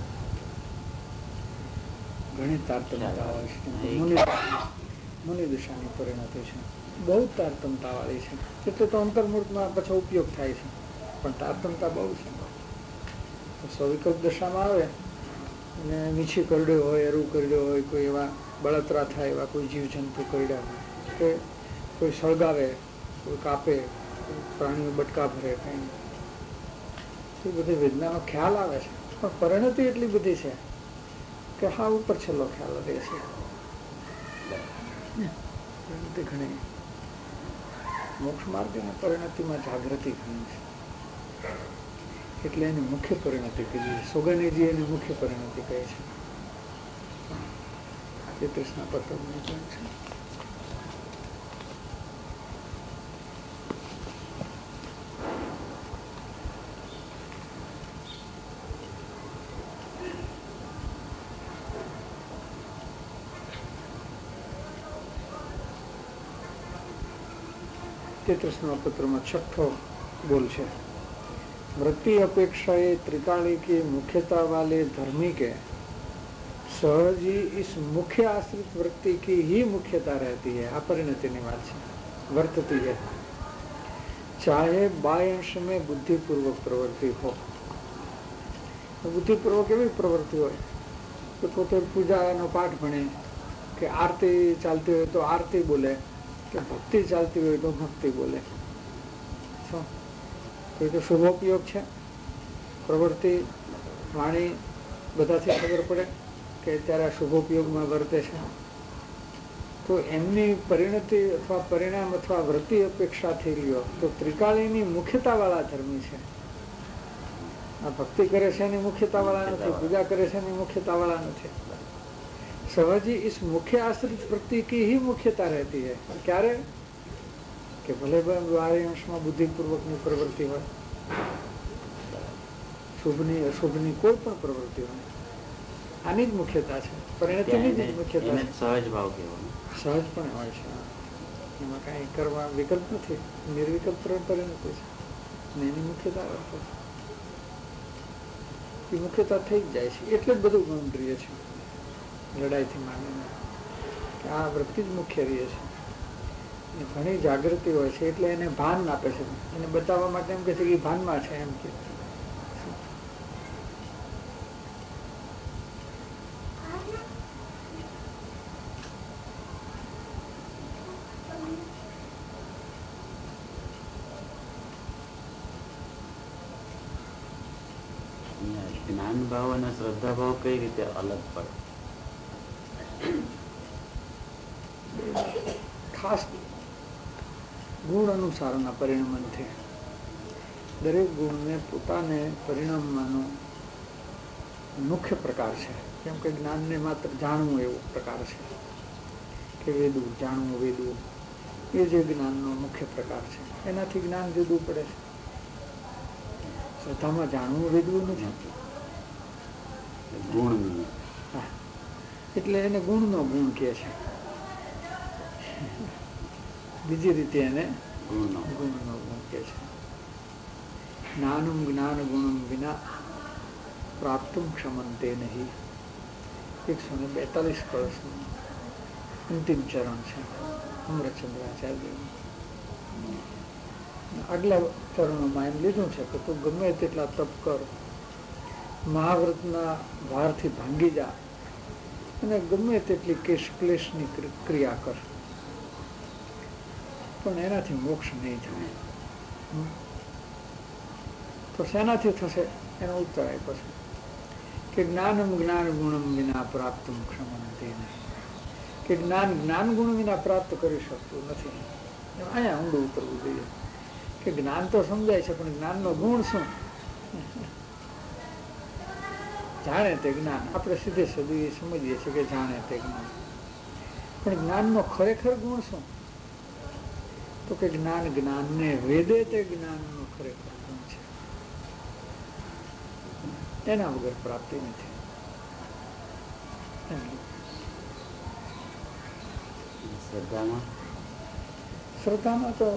ઘણી તારતમ્યતા હોય છે. મુનિ દશાની પરિણતિ છે, બહુ તારતમતા વાળી છે. એટલે તો અંતર્મૂર્તમાં પછી ઉપયોગ થાય છે, પણ તારતમતા બહુ છે. સ્વવિકલ્પ દશામાં આવે અને નીચી કરડ્યો હોય, અરુ કરડ્યો હોય, કોઈ એવા બળતરા થાય એવા કોઈ જીવજંતુ કરડ્યા હોય, કે કોઈ સળગાવે, કોઈ કાપે, પ્રાણીઓ બટકા ભરે, કઈ એ બધી વેદનાનો ખ્યાલ આવે છે. પણ પરિણતિ એટલી બધી છે કે હા ઉપર છેલ્લો ખ્યાલ રહે છે. ઘણી મોક્ષ માર્ગ અને પરિણતિમાં જાગૃતિ ઘણી છે. એટલે એની મુખ્ય પરિણતિ કીધી. સોગનીજી એની મુખ્ય પરિણતિ કહે છે. તેત્રીસના પત્રમાં છે. તેત્રીસના પત્રમાં छठो बोल છે. वृत्ति अपेक्षा ये त्रिकाली की मुख्यता वाले धर्मी के सहज ही इस मुख्य आश्रित वृत्ति की ही मुख्यता रहती है. अपरिणति ની વાત છે. वर्तती है चाहे बाह्य अंश में बुद्धिपूर्वक प्रवृत्ति हो. बुद्धिपूर्वक એવી પ્રવૃત્તિ હોય તો પોતે પૂજાનો પાઠ ભણે, કે આરતી ચાલતી હોય તો આરતી બોલે, કે ભક્તિ ચાલતી હોય તો ભક્તિ બોલે. કોઈ તો શુભોપયોગ છે. પ્રવૃત્તિ વાણી બધાથી ખબર પડે કે અત્યારે શુભોપયોગમાં વર્તે છે. તો એમની પરિણતિ અથવા પરિણામ અથવા વૃત્તિ અપેક્ષાથી લ્યો તો ત્રિકાળીની મુખ્યતાવાળા ધર્મી છે. આ ભક્તિ કરે છે એની મુખ્યતાવાળા નથી, પૂજા કરે છે એની મુખ્યતાવાળા નથી. सहजी इस मुख्य आश्रित वृत्ति की ही मुख्यता रहती है. क्यारे कि भले बाह्य अंशમાં બુદ્ધિપૂર્વકની પ્રવૃત્તિ હોય, શુભની અશુભની કોઈ પણ પ્રવૃત્તિ હોય, આની જ મુખ્યતા છે. પરિણતિની જ મુખ્યતા છે. સહજ ભાવ કહેવાનો સહજ પણ હોય છે. એમાં કાંઈ કરવા વિકલ્પ નથી. નિર્વિકલ્પ પરિણતિ છે ને એની મુખ્યતા વર્તે છે. એ મુખ્યતા થઈ જ જાય છે. એટલે જ બધું ગૌણપ્રિય છે. લડાઈથી માંડીને આ વૃત્તિ જ મુખ્ય રહે છે. ઘણી જાગૃતિ હોય છે એટલે એને ભાન આપે છે. એને બતાવવા માટે એમ કે છે કે ભાનમાં છે એમ કે. જ્ઞાન ભાવ અને શ્રદ્ધા ભાવ કઈ રીતે અલગ પડે? ખાસ ગુણ અનુસારના પરિણમનથી દરેક ગુણને પોતાને પરિણામવાનો મુખ્ય પ્રકાર છે. કેમ કે જ્ઞાનને માત્ર જાણવું એવો પ્રકાર છે કે વેદવું, જાણવું વેદવું, એ જે જ્ઞાનનો મુખ્ય પ્રકાર છે. એનાથી જ્ઞાન જુદું પડે છે. શ્રદ્ધામાં જાણવું વેદવું નથી. ગુણ હા, એટલે એને ગુણનો ગુણ કહે છે. બીજી રીતે એને ગુણનો ગુણ કહે છે. જ્ઞાનમ જ્ઞાન ગુણમ વિના પ્રાપ્તું ક્ષમંતે નહીં. એકસો ને બેતાલીસ કળશનું અંતિમ ચરણ છે અમરચંદ્રાચાર્યનું. આગલા ચરણોમાં એમ લીધું છે કે તું ગમે તેટલા તપ કર, મહાવ્રતના ભારથી ભાંગી જા અને ગમે તેટલી કેશ ક્લેશની ક્રિયા કર, પણ એનાથી મોક્ષ નહીં થાય. તો શેનાથી થશે? એનો ઉત્તર આપ્યો છે કે જ્ઞાનમ જ્ઞાન ગુણમ વિના પ્રાપ્તું ક્ષમંતે નહીં. કે જ્ઞાન જ્ઞાન ગુણ વિના પ્રાપ્ત કરી શકતું નથી. અહીંયા ઊંડું ઉતરવું જોઈએ કે જ્ઞાન તો સમજાય છે, પણ જ્ઞાનનો ગુણ શું? જાણે તે જ્ઞાન. આપણે સીધે સીધું એ સમજીએ છીએ કે જાણે તે જ્ઞાન, પણ જ્ઞાનનો ખરેખર ગુણ શું? તો કે જ્ઞાન જ્ઞાનને વેદે તે જ્ઞાનનો ખરેખર ગુણ છે. એના વગર પ્રાપ્તિ નથી. શ્રદ્ધામાં શ્રદ્ધામાં તો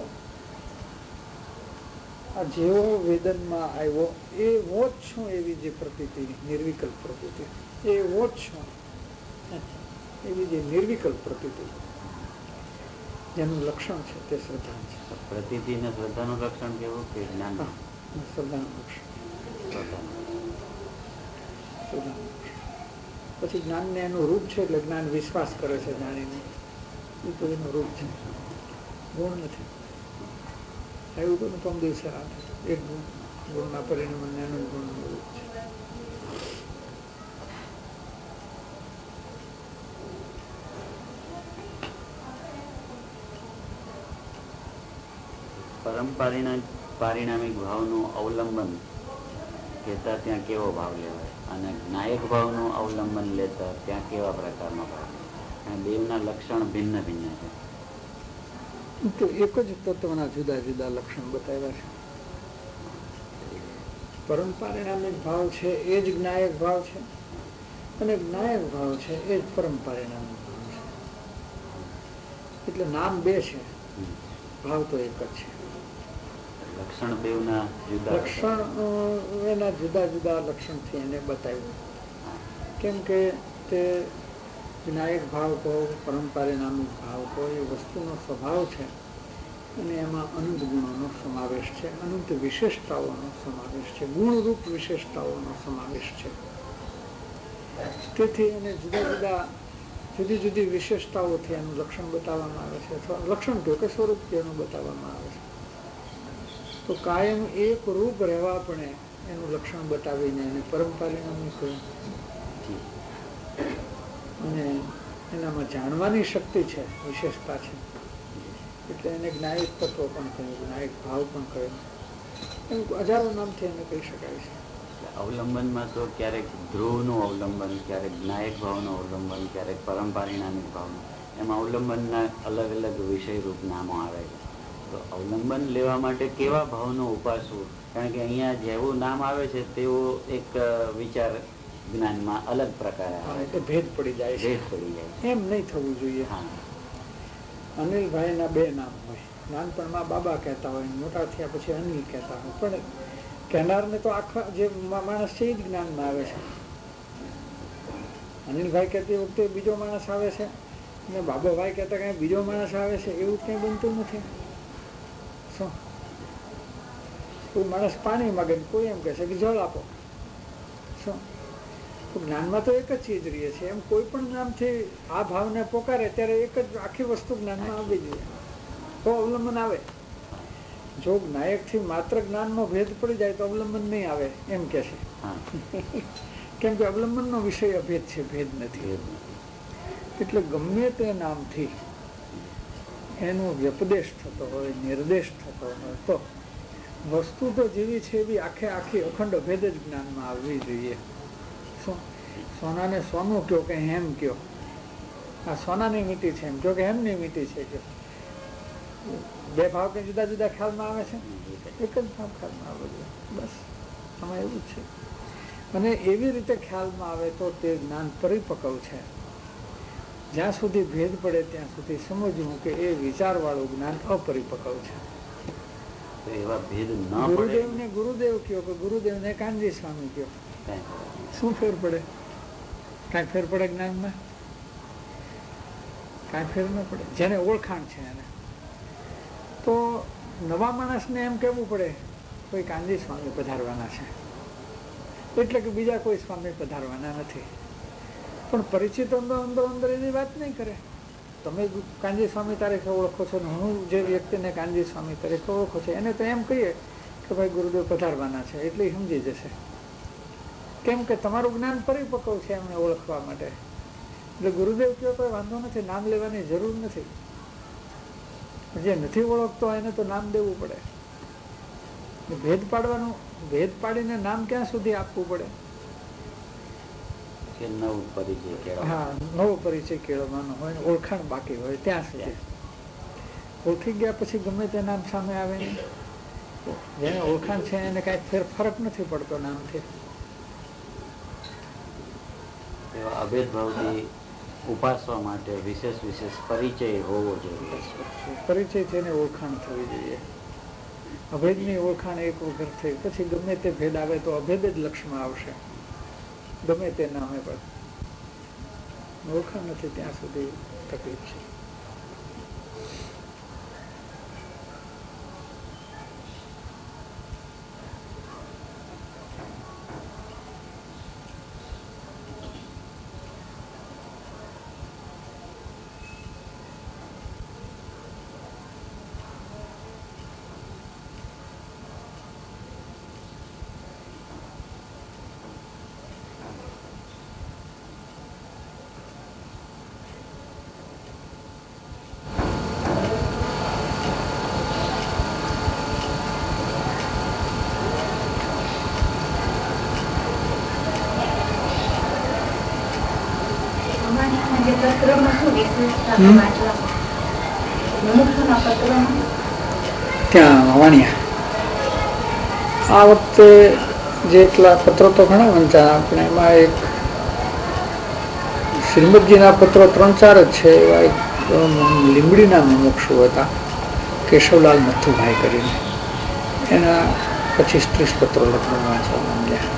આ જેવો વેદનમાં આવ્યો એવો જ છું એવી જે પ્રતીતિ, નિર્વિકલ્પ પ્રતીતિ, એવો જ છું એવી જે નિર્વિકલ્પ પ્રતીતિ જેનું લક્ષણ છે તે શ્રદ્ધા છે. પ્રતીતિ ને શ્રદ્ધાનું લક્ષણ કેવું? કે જ્ઞાન શ્રદ્ધાનું લક્ષણ. પછી જ્ઞાનને એનું રૂપ છે એટલે જ્ઞાન વિશ્વાસ કરે છે જાણીને, એ તો એનું રૂપ છે, ગુણ નથી. આવ્યું તો ને ત્રણ દિવસે એક ગુણ ગુણના પરિણામ એનું ગુણનું રૂપ છે. પરંપરિણામ પારિણામિક ભાવનું અવલંબન કહેતા ત્યાં કેવો ભાવ લેવાય, અને નાયક ભાવનું અવલંબન લેતા ત્યાં કેવા પ્રકારનો ભાવ? અને બેવના લક્ષણ ભિન્ન ભિન્ન છે. તો એક જ તત્વના જુદા જુદા લક્ષણ બતાવ્યા છે. પરંપરિણામિક ભાવ છે એ જ જ્ઞાયક ભાવ છે, અને જ્ઞાયક ભાવ છે એ જ પરંપરિણામિક ભાવ છે. એટલે નામ બે છે, ભાવ તો એક જ છે. લક્ષણ બેવના જુદા લક્ષણ એના જુદા જુદા લક્ષણથી એને બતાવ્યું. કેમ કે તે જ્ઞાયક ભાવ કહો, પરંપરિણામિક ભાવ કહો, એ વસ્તુનો સ્વભાવ છે અને એમાં અનંત ગુણોનો સમાવેશ છે, અનંત વિશેષતાઓનો સમાવેશ છે, ગુણરૂપ વિશેષતાઓનો સમાવેશ છે. તેથી એને જુદા જુદા જુદી જુદી વિશેષતાઓથી એનું લક્ષણ બતાવવામાં આવે છે, અથવા લક્ષણ કહ્યું કે સ્વરૂપથી એનું બતાવવામાં આવે છે. તો કાયમ એક રૂપ રહેવા પણ એનું લક્ષણ બતાવીને એને પરંપરિણામિક કહ્યું. અને એનામાં જાણવાની શક્તિ છે, વિશેષતા છે, એટલે એને જ્ઞાયક તત્વ પણ કહ્યું, જ્ઞાયક ભાવ પણ કહ્યું. એમ હજારો નામથી એને કહી શકાય છે. અવલંબનમાં તો ક્યારેક ધ્રુવનું અવલંબન, ક્યારેક જ્ઞાયક ભાવનું અવલંબન, ક્યારેક પરંપરિણામિક ભાવનું, એમાં અવલંબનના અલગ અલગ વિષય રૂપ નામો આવે છે. તો અવલંબન લેવા માટે કેવા ભાવનો ઉપાસવું? કારણ કે અહીંયા જેવું નામ આવે છે તેવો એક વિચાર જ્ઞાનમાં અલગ પ્રકારે આવે છે, ભેદ પડી જાય છે. ભેદ પડી જાય એમ નહીં થવું જોઈએ. હા, અનિલભાઈના બે નામ હોય, નાનપણમાં બાબા કહેતા હોય, મોટા થયા પછી અનિલ કહેતા હોય, પણ કહેનારને તો આખા જે માણસ છે એ જ જ્ઞાનમાં આવે છે. અનિલભાઈ કહેતી વખતે બીજો માણસ આવે છે, અને બાબાભાઈ કહેતા કઈ બીજો માણસ આવે છે, એવું કંઈ બનતું નથી. શું કોઈ માણસ પાણી માગે, કોઈ એમ કહે છે કે જળ આપો. શું જ્ઞાનમાં તો એક જ ચીજ રહે છે. એમ કોઈ પણ નામથી આ ભાવને પોકારે ત્યારે એક જ આખી વસ્તુ જ્ઞાનમાં આવવી જોઈએ, તો અવલંબન આવે. જો નાયકથી માત્ર જ્ઞાનનો ભેદ પડી જાય તો અવલંબન નહીં આવે એમ કે છે. કેમ કે અવલંબનનો વિષય અભેદ છે, ભેદ નથી. એટલે ગમે તે નામથી એનો વ્યપદેશ થતો હોય, નિર્દેશ થતો હોય, તો વસ્તુ તો જેવી છે એવી આખે આખી અખંડ ભેદ જ જ્ઞાનમાં આવવી જોઈએ. શું સોનાને સોનું કયો કે હેમ કયો, આ સોનાની મીટી છે એમ કયો કે હેમની મીટી છે કયો, બે ભાવ કઈ જુદા જુદા ખ્યાલમાં આવે છે? એક જ ભાવ ખ્યાલમાં આવે છે. બસ આમાં એવું જ છે. અને એવી રીતે ખ્યાલમાં આવે તો તે જ્ઞાન પરિપક્વ છે. જ્યાં સુધી ભેદ પડે ત્યાં સુધી સમજવું કે એ વિચારવાળું જ્ઞાન અપરિપક્વ છે. એવા ભેદ ન ગુરુદેવ ને ગુરુદેવ કયો કે ગુરુદેવ ને કાનજી સ્વામી કયો, શું ફેર પડે? કાંઈ ફેર પડે જ્ઞાનમાં? કાંઈ ફેર ન પડે. જેને ઓળખાણ છે એને તો નવા માણસને એમ કહેવું પડે કોઈ કાનજી સ્વામી પધારવાના છે, એટલે કે બીજા કોઈ સ્વામી પધારવાના નથી. પણ પરિચિત અંદર અંદર અંદર એની વાત નહીં કરે. તમે કાનજી સ્વામી તરીકે ઓળખો છો ને હું જે વ્યક્તિને કાનજી સ્વામી તરીકે ઓળખો છો એને તો એમ કહીએ કે ભાઈ ગુરુદેવ પધારવાના છે એટલે સમજી જશે. કેમ કે તમારું જ્ઞાન પરિપક્વ છે એમને ઓળખવા માટે. એટલે ગુરુદેવ કયો કોઈ વાંધો નથી, નામ લેવાની જરૂર નથી. જે નથી ઓળખતો એને તો નામ દેવું પડે. ભેદ પાડવાનું, ભેદ પાડીને નામ ક્યાં સુધી આપવું પડે? હા, નવો પરિચય કેળવવાનો હોય, ઓળખાણ બાકી હોય ત્યાં સુધી. ઓળખી ગયા પછી ગમે તે નામ સામે આવે નહીં. જેને ઓળખાણ છે એને કઈ ફેર ફરક નથી પડતો નામથી. અભેદભાવથી ઉપાસવા માટે વિશેષ વિશેષ પરિચય હોવો જોઈએ. પરિચય તેને ઓળખાણ થવી જોઈએ. અભેદની ઓળખાણ એક વખત થઈ પછી ગમે તે ભેદ આવે તો અભેદ જ લક્ષમાં આવશે, ગમે તે નામે. પણ ઓળખાણ નથી ત્યાં સુધી તકલીફ છે. ત્યાં વાણિયા આ વખતે જેટલા પત્રો તો ઘણા વાંચ્યા આપણે, એમાં એક શ્રીમદજીના પત્રો ત્રણ ચાર જ છે. એવા એક લીંબડીના મુમુક્ષુ હતા, કેશવલાલ મથુભાઈ કરીને, એના પચીસ ત્રીસ પત્રો લગભગ વાંચવા માંડ્યા.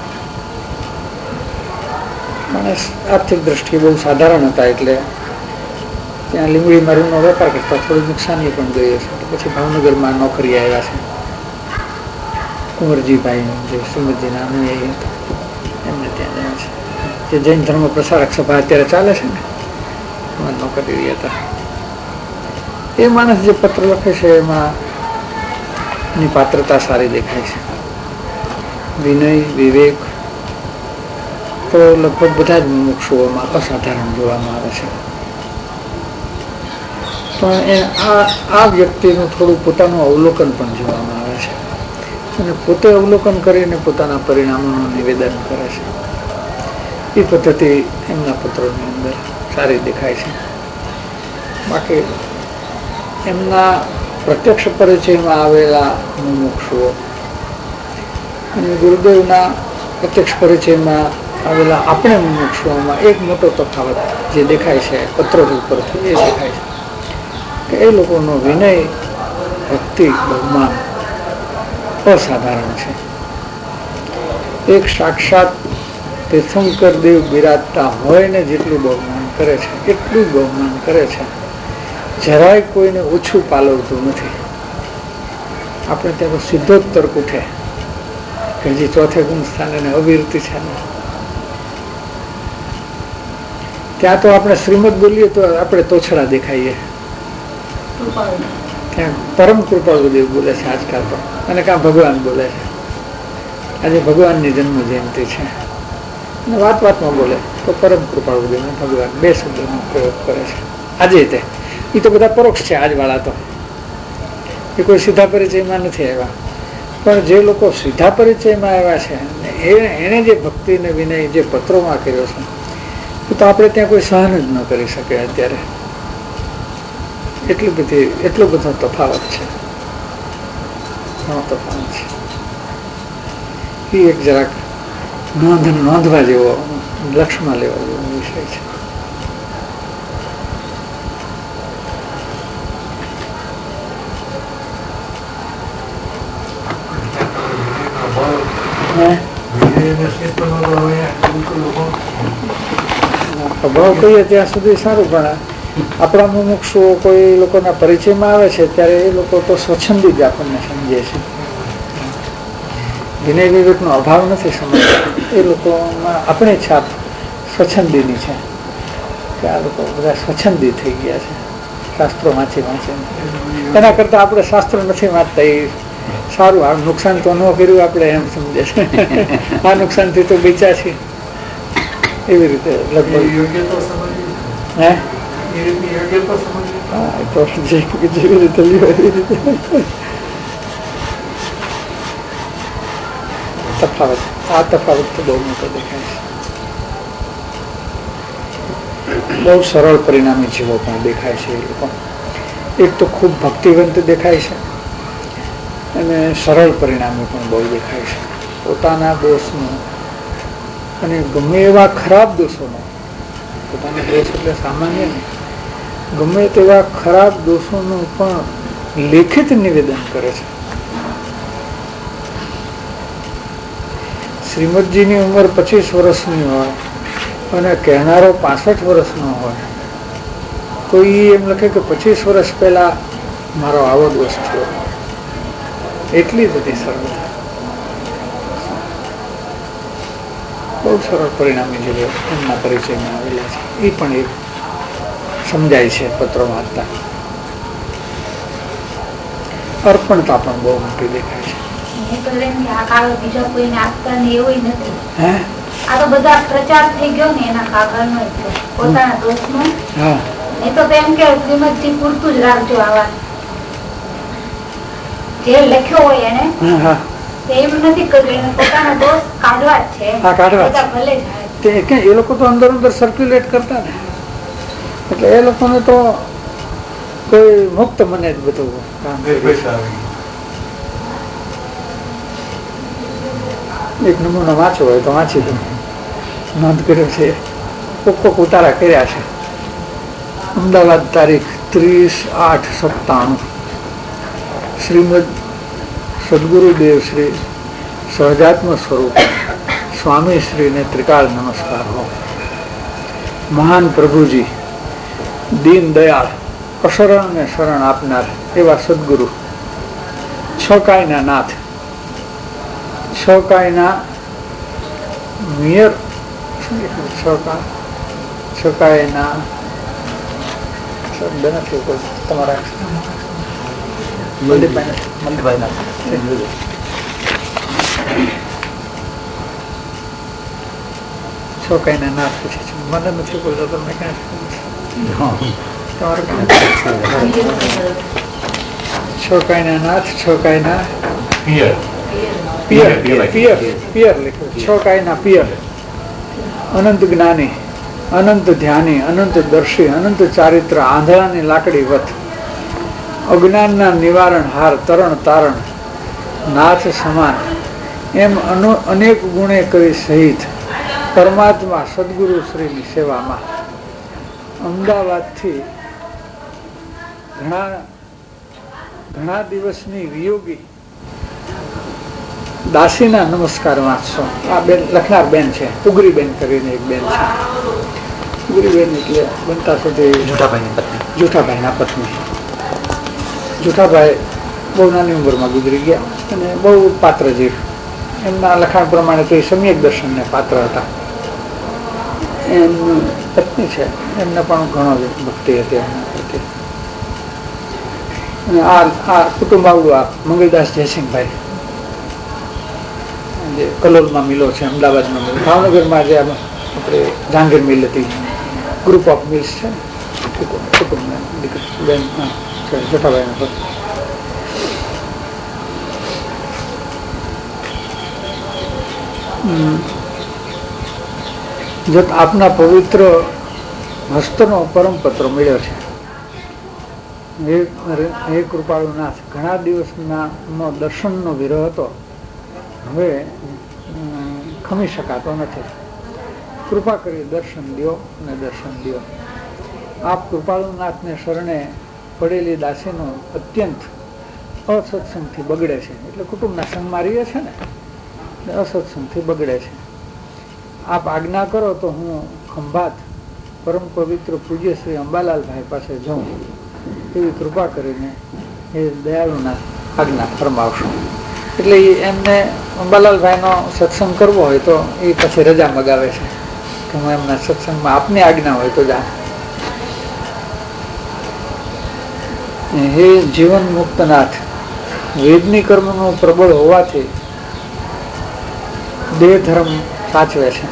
માણસ આર્થિક દ્રષ્ટિએ બહુ સાધારણ હતા એટલે ત્યાં લીંબડીમાં રૂનો વેપાર કરતા થોડી નુકસાની પણ ગઈ હશે. પછી ભાવનગરમાં નોકરી આવ્યા છે. કુંવરજીભાઈ જે શ્રીમદજીના અનુયાયી હતા એમને ત્યાં જાય છે. જે જૈન ધર્મ પ્રસારક સભા અત્યારે ચાલે છે ને એમાં નોકરી હતા. એ માણસ જે પત્ર લખે છે એમાં એની પાત્રતા સારી દેખાય છે. વિનય, વિવેક તો લગભગ બધા જ મુમુક્ષુઓમાં અસાધારણ જોવામાં આવે છે. પણ એ આ આ વ્યક્તિનું થોડું પોતાનું અવલોકન પણ જોવામાં આવે છે અને પોતે અવલોકન કરીને પોતાના પરિણામોનું નિવેદન કરે છે. એ પદ્ધતિ એમના પત્રોની અંદર સારી દેખાય છે. બાકી એમના પ્રત્યક્ષ પરિચયમાં આવેલા મુમુક્ષુઓ અને ગુરુદેવના પ્રત્યક્ષ પરિચયમાં આવેલા આપણે મુમુક્ષુઓમાં એક મોટો તફાવત જે દેખાય છે પત્રો ઉપરથી એ દેખાય છે કે એ લોકોનો વિનય, ભક્તિ, બહુમાન અસાધારણ છે. એક સાક્ષાત તીર્થંકર દેવ બિરાજતા હોય ને જેટલું બહુમાન કરે છે એટલું બહુમાન કરે છે. જરાય કોઈને ઓછું પાલવતું નથી. આપણે ત્યાં સીધો જ તર્ક ઉઠે કે હજી ચોથે ગુણ સ્થાને અવિરતિ છે ને. ત્યાં તો આપણે શ્રીમદ બોલીએ તો આપણે તોછડા દેખાઈએ. ત્યાં પરમ કૃપાળુ દેવ બોલે છે આજકાલ તો, અને કાં ભગવાન બોલે છે. આજે ભગવાનની જન્મ જયંતિ છે અને વાત વાતમાં બોલે તો પરમ કૃપાળુ દેવ ને ભગવાન બે શબ્દોનો પ્રયોગ કરે છે. આજે તે એ તો બધા પરોક્ષ છે આજવાળા તો, એ કોઈ સીધા પરિચયમાં નથી આવ્યા. પણ જે લોકો સીધા પરિચયમાં આવ્યા છે એને જે ભક્તિ ને વિનય જે પત્રોમાં કર્યો છે એ તો આપણે ત્યાં કોઈ સહન જ ન કરી શકે અત્યારે. એટલી બધી એટલો બધો તફાવત છે, ઘણો તફાવત છે. એ એક જરાક નોંધ નોંધવા જેવો, લક્ષમાં લેવા જેવો વિષય છે. ભાવ કહીએ ત્યાં સુધી સારું, પણ આપણા મુમુક્ષુઓ કોઈ લોકોના પરિચયમાં આવે છે ત્યારે એ લોકો તો સ્વચ્છંદી જ આપણને સમજે છે, વિનય વિવેકનો અભાવ નથી સમજતા. એ લોકોમાં આપણી છાપ સ્વચ્છંદીની છે કે આ લોકો બધા સ્વચ્છંદી થઈ ગયા છે શાસ્ત્રો વાંચી વાંચીને. એના કરતાં આપણે શાસ્ત્રો નથી વાંચતા એ સારું. આ નુકસાન તો ન કર્યું આપણે એમ સમજે છે. આ નુકસાનથી તો બચ્યા છીએ એવી રીતે લગભગ. હે હા, તો જેવી રીતે લ્યો એવી રીતે તફાવત. આ તફાવત તો બહુ મોટો દેખાય છે. બહુ સરળ પરિણામી જીવો પણ દેખાય છે એ લોકો. એક તો ખૂબ ભક્તિવંત દેખાય છે અને સરળ પરિણામી પણ બહુ દેખાય છે. પોતાના દોષનું અને ગમે એવા ખરાબ દોષોનો, પોતાના દોષ એટલે સામાન્ય નહીં, ગમે તેવા ખરાબ દોષોનું પણ લેખિત નિવેદન કરે છે. શ્રીમદજીની ઉંમર પચીસ વર્ષની હોય અને કહેનારો પાસઠ વર્ષનો હોય, કોઈ એમ લખે કે પચીસ વર્ષ પહેલા મારો આવો દોષ થયો, એટલી બધી સરળતા. બહુ સરળ પરિણામી જે એમના પરિચયમાં આવેલા છે એ પણ એક સમજાય છે પત્રો વાંચતા. અર્પણતા પણ બહુ મોટી દેખાય છે. હે આ તો બધા પ્રચાર થઈ ગયો ને એના કાગળનો પોતાના દોષનો. હા, એ તો એમ કે શ્રીમદજી પૂરતું જ રાખજો. આવા જે લખ્યો હોય એને એમ નથી કર્યું, પોતાનો દોષ કાઢવા જ છે. હા, કાઢવા ભલે એ લોકો તો અંદર અંદર સર્ક્યુલેટ કરતા ને, એટલે એ લોકોને તો કોઈ મુક્ત મને જ બધું કામ. એક નમૂનો વાંચવો હોય તો વાંચી દઉં. નોંધ કર્યો છે, કોક કોક ઉતારા કર્યા છે. અમદાવાદ તારીખ ત્રીસ આઠ સત્તાણું. શ્રીમદ સદગુરુદેવ શ્રી સહજાત્મ સ્વરૂપ સ્વામી શ્રીને ત્રિકાળ નમસ્કાર હો. મહાન પ્રભુજી, દીન દયાળ, અશરણ ને શરણ આપનાર એવા સદગુરુ, છ કાયના નાથ, છ કાયના મિયર, છ કાયના શબ્દ નથી તમારા છ કાયના નાથ પૂછે છે. મને નથી બોલતો, તમને ક્યાં તમારે છ કાયના નાથ, છ કાયના પિયર પિયર પિયર લખ્યું. છ કાયના પિયર, અનંત જ્ઞાની, અનંત ધ્યાની, અનંત દર્શી, અનંત ચારિત્ર, આંધળાની લાકડી વત, અજ્ઞાનના નિવારણ હાર, તરણ તારણ, નાથ સમાન, એમ અનેક ગુણે કરી સહિત પરમાત્મા સદગુરુ શ્રીની સેવામાં અમદાવાદથી ઘણા ઘણા દિવસની વિયોગી દાસીના નમસ્કાર વાંચશો. આ બેન લખનાર બેન છે, પુગરી બેન કરીને એક બેન છે. પુગરી બેન એટલે બનતા સુધી જુઠાભાઈની પત્ની, જુઠાભાઈના પત્ની. જુઠાભાઈ બહુ નાની ઉંમરમાં ગુજરી ગયા અને બહુ પાત્ર જીવ. એમના લખાણ પ્રમાણે તો એ સમ્યક દર્શનને પાત્ર હતા. એમની પત્ની છે, એમને પણ ઘણો ભક્તિ હતી એમના પ્રત્યે. અને આ આ કુટુંબ આવડું આ મંગલદાસ જયસિંહભાઈ, જે કલોલમાં મિલો છે, અમદાવાદમાં મિલ, ભાવનગરમાં જે આપણે જહાંગીર મિલ હતી, ગ્રુપ ઓફ મિલ્સ છે, કુટુંબના દીકરી બેન જઠાભાઈના પર. આપના પવિત્ર હસ્તનો પરમપત્ર મળ્યો છે. હે કૃપાળુનાથ, ઘણા દિવસના નો દર્શનનો વિરહ હતો, હવે ખમી શકાતો નથી. કૃપા કરી દર્શન દો અને દર્શન દો. આપ કૃપાળુનાથને શરણે પડેલી દાસીનો અત્યંત અસત્સંગથી બગડે છે, એટલે કુટુંબના સંગમાં રહીએ છે ને, અસત્સંગથી બગડે છે. આપ આજ્ઞા કરો તો હું ખંભાત પરમ પવિત્ર પૂજ્ય શ્રી અંબાલાલભાઈ પાસે જાઉં એવી કૃપા કરીને એ દયાળુના આજ્ઞા ફરમાવશો. એટલે એમને અંબાલાલભાઈનો સત્સંગ કરવો હોય તો એ પછી રજા મગાવે છે કે હું એમના સત્સંગમાં આપની આજ્ઞા હોય તો જા. હે જીવન મુક્તનાથ, વેદની કર્મનું પ્રબળ હોવાથી દેહ ધર્મ સાચવે છે.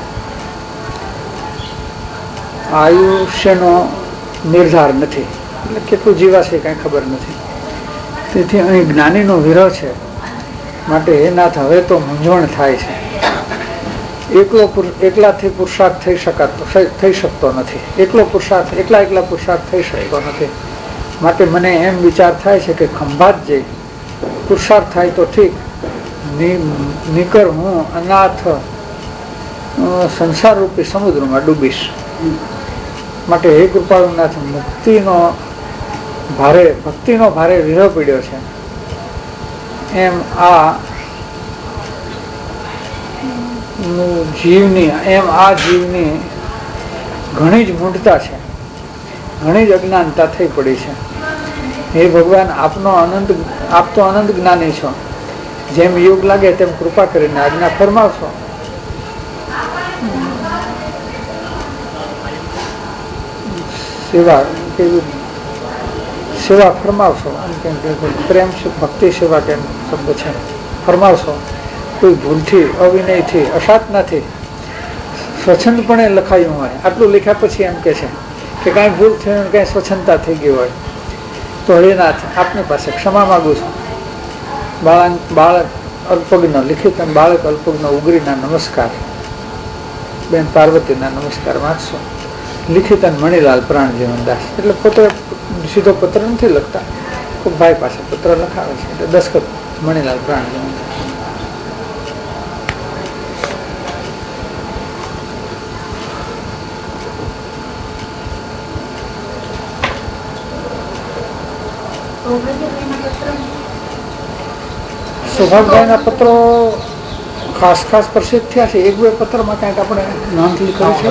આયુષ્યનો નિર્ધાર નથી, એટલે કેટલું જીવાશે કઈ ખબર નથી. તેથી અહીં જ્ઞાનીનો વિરહ છે. માટે હે નાથ, હવે તો મૂંઝવણ થાય છે. એકલો એકલાથી પુરુષાર્થ થઈ શકાતો થઈ શકતો નથી. એકલો પુરુષાર્થ એકલા એકલા પુરુષાર્થ થઈ શકતો નથી. માટે મને એમ વિચાર થાય છે કે ખંભાત જઈ પુરુષાર્થ થાય તો ઠીક, નીકર હું અનાથ સંસાર રૂપી સમુદ્રમાં ડૂબીશ. માટે હે કૃપાળુનાથ, મુક્તિનો ભારે ભક્તિનો ભારે વિરહ પીડ્યો છે. એમ આ જીવની એમ આ જીવની ઘણી જ મૂઢતા છે, ઘણી જ અજ્ઞાનતા થઈ પડી છે. હે ભગવાન, આપનો અનંત આપ તો અનંત જ્ઞાની છો. જેમ યોગ લાગે તેમ કૃપા કરીને આજ્ઞા ફરમાવશો. સેવા કેવી સેવા ફરમાવશો. પ્રેમ ભક્તિ સેવા કેમ શબ્દ છે, ફરમાવશો. કોઈ ભૂલથી અવિનયથી અસાધનાથી સ્વચ્છંદપણે લખાયું હોય, આટલું લખ્યા પછી એમ કે છે કે કાંઈ ભૂલ થઈ કાંઈ સ્વચ્છંદતા થઈ ગઈ હોય તો હે નાથ, આપની પાસે ક્ષમા માગું છું. બાળક બાળક અલ્પજ્ઞ લિખિત બાળક અલ્પજ્ઞ ઉગરીના નમસ્કાર, બેન પાર્વતીના નમસ્કાર વાંચશો. લિખિત મણીલાલ પ્રાણજીવનદાસ, એટલે પોતે સીધો પત્ર નથી લખતા, ભાઈ પાસે પત્ર લખાવે છે એટલે દસ્તખત મણીલાલ પ્રાણજીવનદાસ. સૌભાગ્યભાઈના પત્રો ખાસ ખાસ પ્રસિદ્ધ થયા છે. એક બે પત્રમાં કંઈક આપણે નોંધ કરી છે,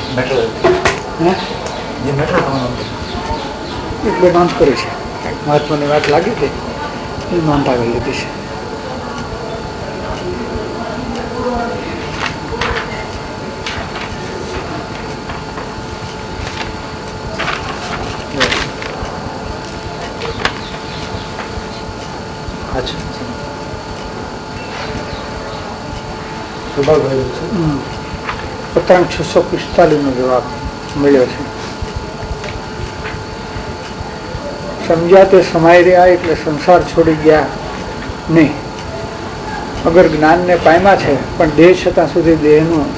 એક બે નોંધ કરી છે. મહત્વની વાત લાગી હતી એ નોંધ આવી લીધી છે. પત્રાંક છસો પિસ્તાલીસ નો જવાબ મળ્યો છે. સમજ્યા તે સમાઈ રહ્યા એટલે સંસાર છોડી ગયા નહીં. અગર જ્ઞાનને પામ્યા છે પણ દેહ છતાં સુધી દેહનું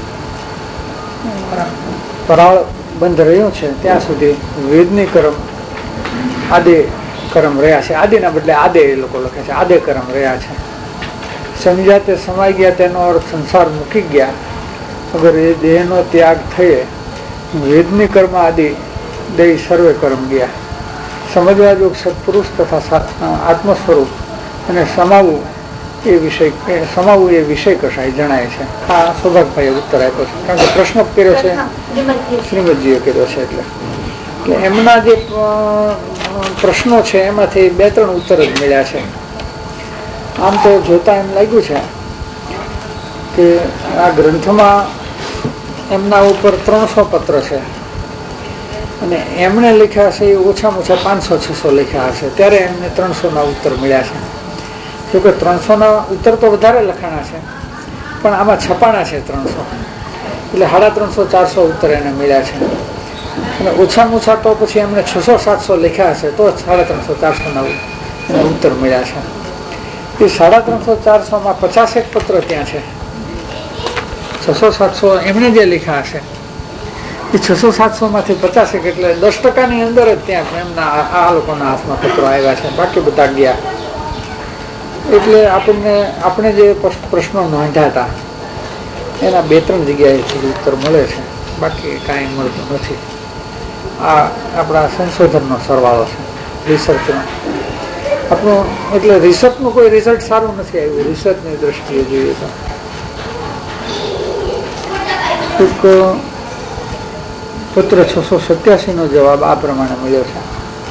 પરાળ બંધ રહ્યું છે ત્યાં સુધી વેદની કર્મ આદે કર્મ રહ્યા છે. આદિના બદલે આદે એ લોકો લખે છે, આદે કર્મ રહ્યા છે. સમજ્યા તે સમાઈ ગયા તેનો અર્થ સંસાર મૂકી ગયા. અગર એ દેહનો ત્યાગ થયે વેદની કર્મ આદિ દઈ સર્વે કર્મ ગયા. સમજવા જોગ સત્પુરુષ તથા આત્મ સ્વરૂપ અને સમાવવું એ વિષય સમાવવું એ વિષય કશાય જણાય છે. આ સૌભાગભાઈએ ઉત્તર આપ્યો છે, કારણ કે પ્રશ્ન કર્યો છે શ્રીમદજીએ કર્યો છે. એટલે એટલે એમના જે પ્રશ્નો છે એમાંથી બે ત્રણ ઉત્તર જ મળ્યા છે. આમ તો જોતા એમ લાગ્યું છે કે આ ગ્રંથમાં એમના ઉપર ત્રણસો પત્ર છે અને એમણે લખ્યા છે એ ઓછામાં ઓછા પાંચસો છસો લખ્યા હશે, ત્યારે એમને ત્રણસો ના ઉત્તર મળ્યા છે. જોકે ત્રણસો ના ઉત્તર તો વધારે લખાણા છે પણ આમાં છપાણા છે ત્રણસો, એટલે સાડા ત્રણસો ચારસો ઉત્તર એને મળ્યા છે. અને ઓછામાં ઓછા તો પછી એમણે છસો સાતસો લખ્યા હશે તો સાડા ત્રણસો ચારસો ના એના ઉત્તર મળ્યા છે. એ સાડા ત્રણસો ચારસો માં પચાસેક પત્ર ત્યાં છે. છસો સાતસો એમણે જે લખ્યા હશે એ છસો સાતસો માંથી પચાસેક એટલે દસ ટકાની અંદર જ ત્યાં એમના આ લોકોના હાથમાં પત્રો આવ્યા છે, બાકી બધા ગયા. એટલે આપણને આપણે જે પ્રશ્નો નોંધ્યા હતા એના બે ત્રણ જગ્યાએથી ઉત્તર મળે છે, બાકી કાંઈ મળતું નથી. આ આપણા સંશોધનનો સરવાળો છે, રિસર્ચનો. આપણું એટલે રિસર્ચનું કોઈ રિઝલ્ટ સારું નથી આવ્યું રિસર્ચની દ્રષ્ટિએ જોઈએ તો. એક પત્ર છસો સત્યાસી નો જવાબ આ પ્રમાણે મળ્યો છે.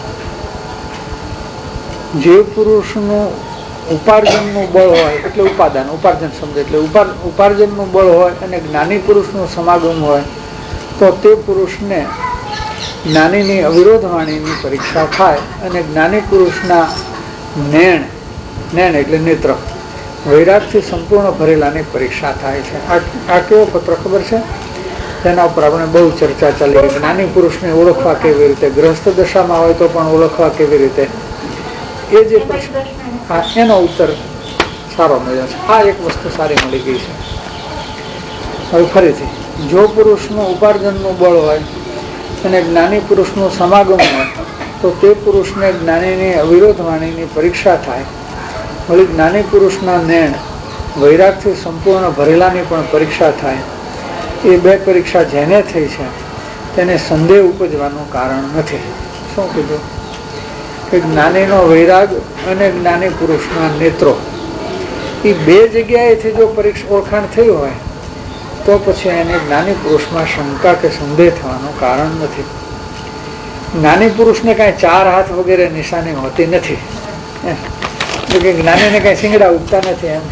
જે પુરુષનું ઉપાર્જનનું બળ હોય એટલે ઉપાદાન, ઉપાર્જન શબ્દ એટલે ઉપાર્જનનું બળ હોય અને જ્ઞાની પુરુષનું સમાગમ હોય તો તે પુરુષને જ્ઞાનીની અવિરોધ વાણીની પરીક્ષા થાય અને જ્ઞાની પુરુષના નેણ, નેણ એટલે નેત્ર, વૈરાગથી સંપૂર્ણ ભરેલાની પરીક્ષા થાય છે. આ આ કેવો પત્ર ખબર છે? તેના ઉપર આપણે બહુ ચર્ચા ચાલી. જ્ઞાની પુરુષને ઓળખવા કેવી રીતે, ગ્રસ્ત દશામાં હોય તો પણ ઓળખવા કેવી રીતે, એ જે પ્રશ્ન, હા એનો ઉત્તર સારો મળ્યો છે. આ એક વસ્તુ સારી મળી ગઈ છે. હવે ફરીથી, જો પુરુષનું ઉપાર્જનનું બળ હોય અને જ્ઞાની પુરુષનું સમાગમ હોય તો તે પુરુષને જ્ઞાનીની અવિરોધ વાણીની પરીક્ષા થાય. વળી જ્ઞાની પુરુષના નેણ વૈરાગથી સંપૂર્ણ ભરેલાની પણ પરીક્ષા થાય. એ બે પરીક્ષા જેને થઈ છે તેને સંદેહ ઉપજવાનું કારણ નથી. શું કીધું? કે જ્ઞાનીનો વૈરાગ અને જ્ઞાની પુરુષના નેત્રો એ બે જગ્યાએથી જો પરીક્ષા ઓળખાણ થઈ હોય તો પછી એને જ્ઞાની પુરુષમાં શંકા કે સંદેહ થવાનું કારણ નથી. જ્ઞાની પુરુષને કાંઈ ચાર હાથ વગેરે નિશાની હોતી નથી, કે જ્ઞાનીને કાંઈ શિંગડા ઉગતા નથી. એમ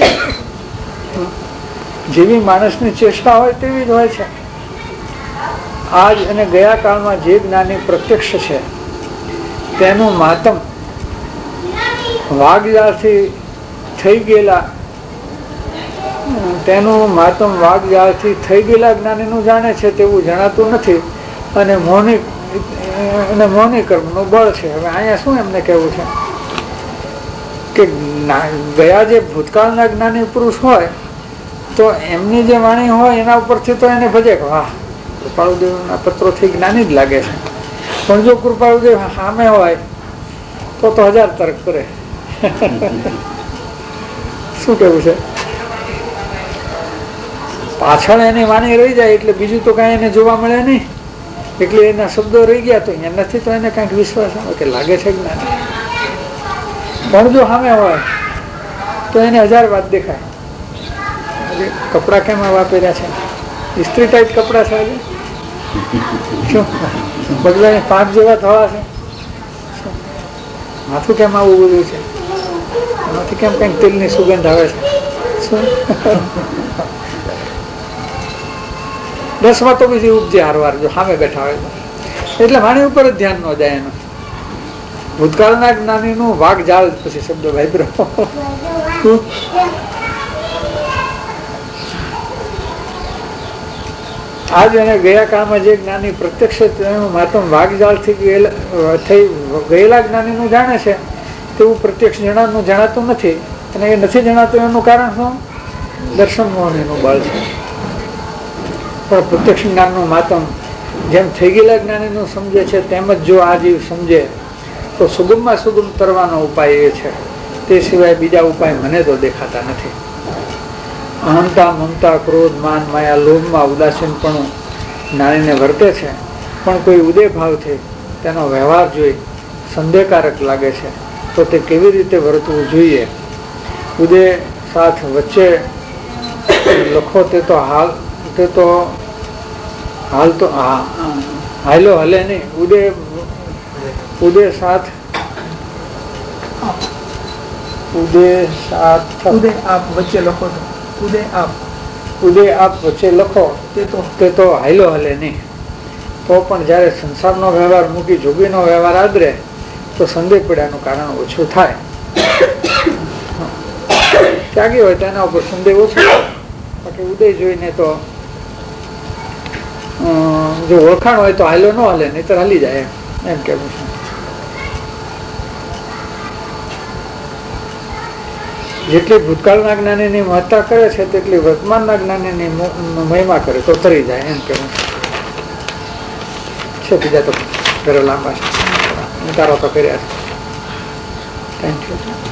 જેવી માણસની ચેષ્ટા હોય તેવી જ હોય છે. આજ અને ગયા કાળમાં જે જ્ઞાની પ્રત્યક્ષ છે તેનું માતમ વાઘજાળથી થઈ ગયેલા તેનું માતમ વાઘજાળથી થઈ ગયેલા જ્ઞાનીનું જાણે છે તેવું જણાતું નથી. અને મૌનિક અને મૌનિક કર્મનું બળ છે. હવે અહીંયા શું એમને કહેવું છે કે ગયા જે ભૂતકાળના જ્ઞાની પુરુષ હોય તો એમની જે વાણી હોય એના ઉપરથી તો એને ભજે કે વાહ કૃપાળુદેવના પત્રોથી જ્ઞાની જ લાગે છે. પણ જો કૃપાળુદેવ સામે હોય તો તો હજાર તર્ક કરે. શું કેવું છે? પાછળ એની વાણી રહી જાય એટલે બીજું તો કાંઈ એને જોવા મળે નહીં, એટલે એના શબ્દો રહી ગયા તો અહીંયા નથી, તો એને કાંઈક વિશ્વાસ આવે કે લાગે છે જ્ઞાની. પણ જો સામે હોય તો એને હજાર વાત દેખાય. કપડા કેમ આવા પહેર્યા છે? ઇસ્ત્રી ટાઈટ કપડા છે. શું બદલાય પાંચ જેવા થવા છે? માથું કેમ આવું બધું છે? એમાંથી કેમ કઈક તેલની સુગંધ આવે છે? શું દસમાં તો બીજી ઉપજે હારવાર જો સામે બેઠા હોય એટલે વાણી ઉપર જ ધ્યાન ન જાય એનું. ભૂતકાળના જ્ઞાનીનું વાઘ જાળ પછી શબ્દ વાપરો. આજ અને ગયા કાળમાં જે જ્ઞાની પ્રત્યક્ષ તેનું માતમ વાઘજાળથી થઈ ગયેલા જ્ઞાનીનું જાણે છે તેવું પ્રત્યક્ષ જણાનું જણાતું નથી. અને એ નથી જણાતું એનું કારણ શું? દર્શન મોહનીનું બળ છે. પણ પ્રત્યક્ષ જ્ઞાનનું માતમ જેમ થઈ ગયેલા જ્ઞાનીનું સમજે છે તેમ જ જો આ જીવ સમજે તો સુગમમાં સુગમ તરવાનો ઉપાય એ છે. તે સિવાય બીજા ઉપાય મને તો દેખાતા નથી. અહંતા, મમતા, ક્રોધ, માન, માયા, લોભમાં ઉદાસીનપણું જ્ઞાનીને વર્તે છે. પણ કોઈ ઉદય ભાવથી તેનો વ્યવહાર જોઈ સંદેહકારક લાગે છે તો તે કેવી રીતે વર્તવું જોઈએ? ઉદય સાથ વચ્ચે લખો તે તો હાલ તે તો હાલ તો હાલો હલે નહીં. ઉદય ઉદય સાથ ઉદય સાથ ઉદય આપ વચ્ચે લખો તો ઉદય આપ ઉદય આપ વચ્ચે લખો તે તો તે તો હાલો હલે નહીં. તો પણ જયારે સંસારનો વ્યવહાર મૂકી જોગીનો વ્યવહાર આદરે તો સંદેહ પડ્યાનું કારણ ઓછું થાય. ત્યાગી હોય તેના ઉપર સંદેહ ઓછો. બાકી ઉદય જોઈને તો જો ઓળખાણ હોય તો હાલો ન હલે, નહીં તો હાલી જાય એમ કેવું છે. જેટલી ભૂતકાળના જ્ઞાનીની મહત્તા કરે છે તેટલી વર્તમાનના જ્ઞાનીની મહિમા કરે તો તરી જાય એમ કેવું છે. બીજા તો ઘરે લાંબા છે, ઉતારો તો કર્યા છે. Thank you.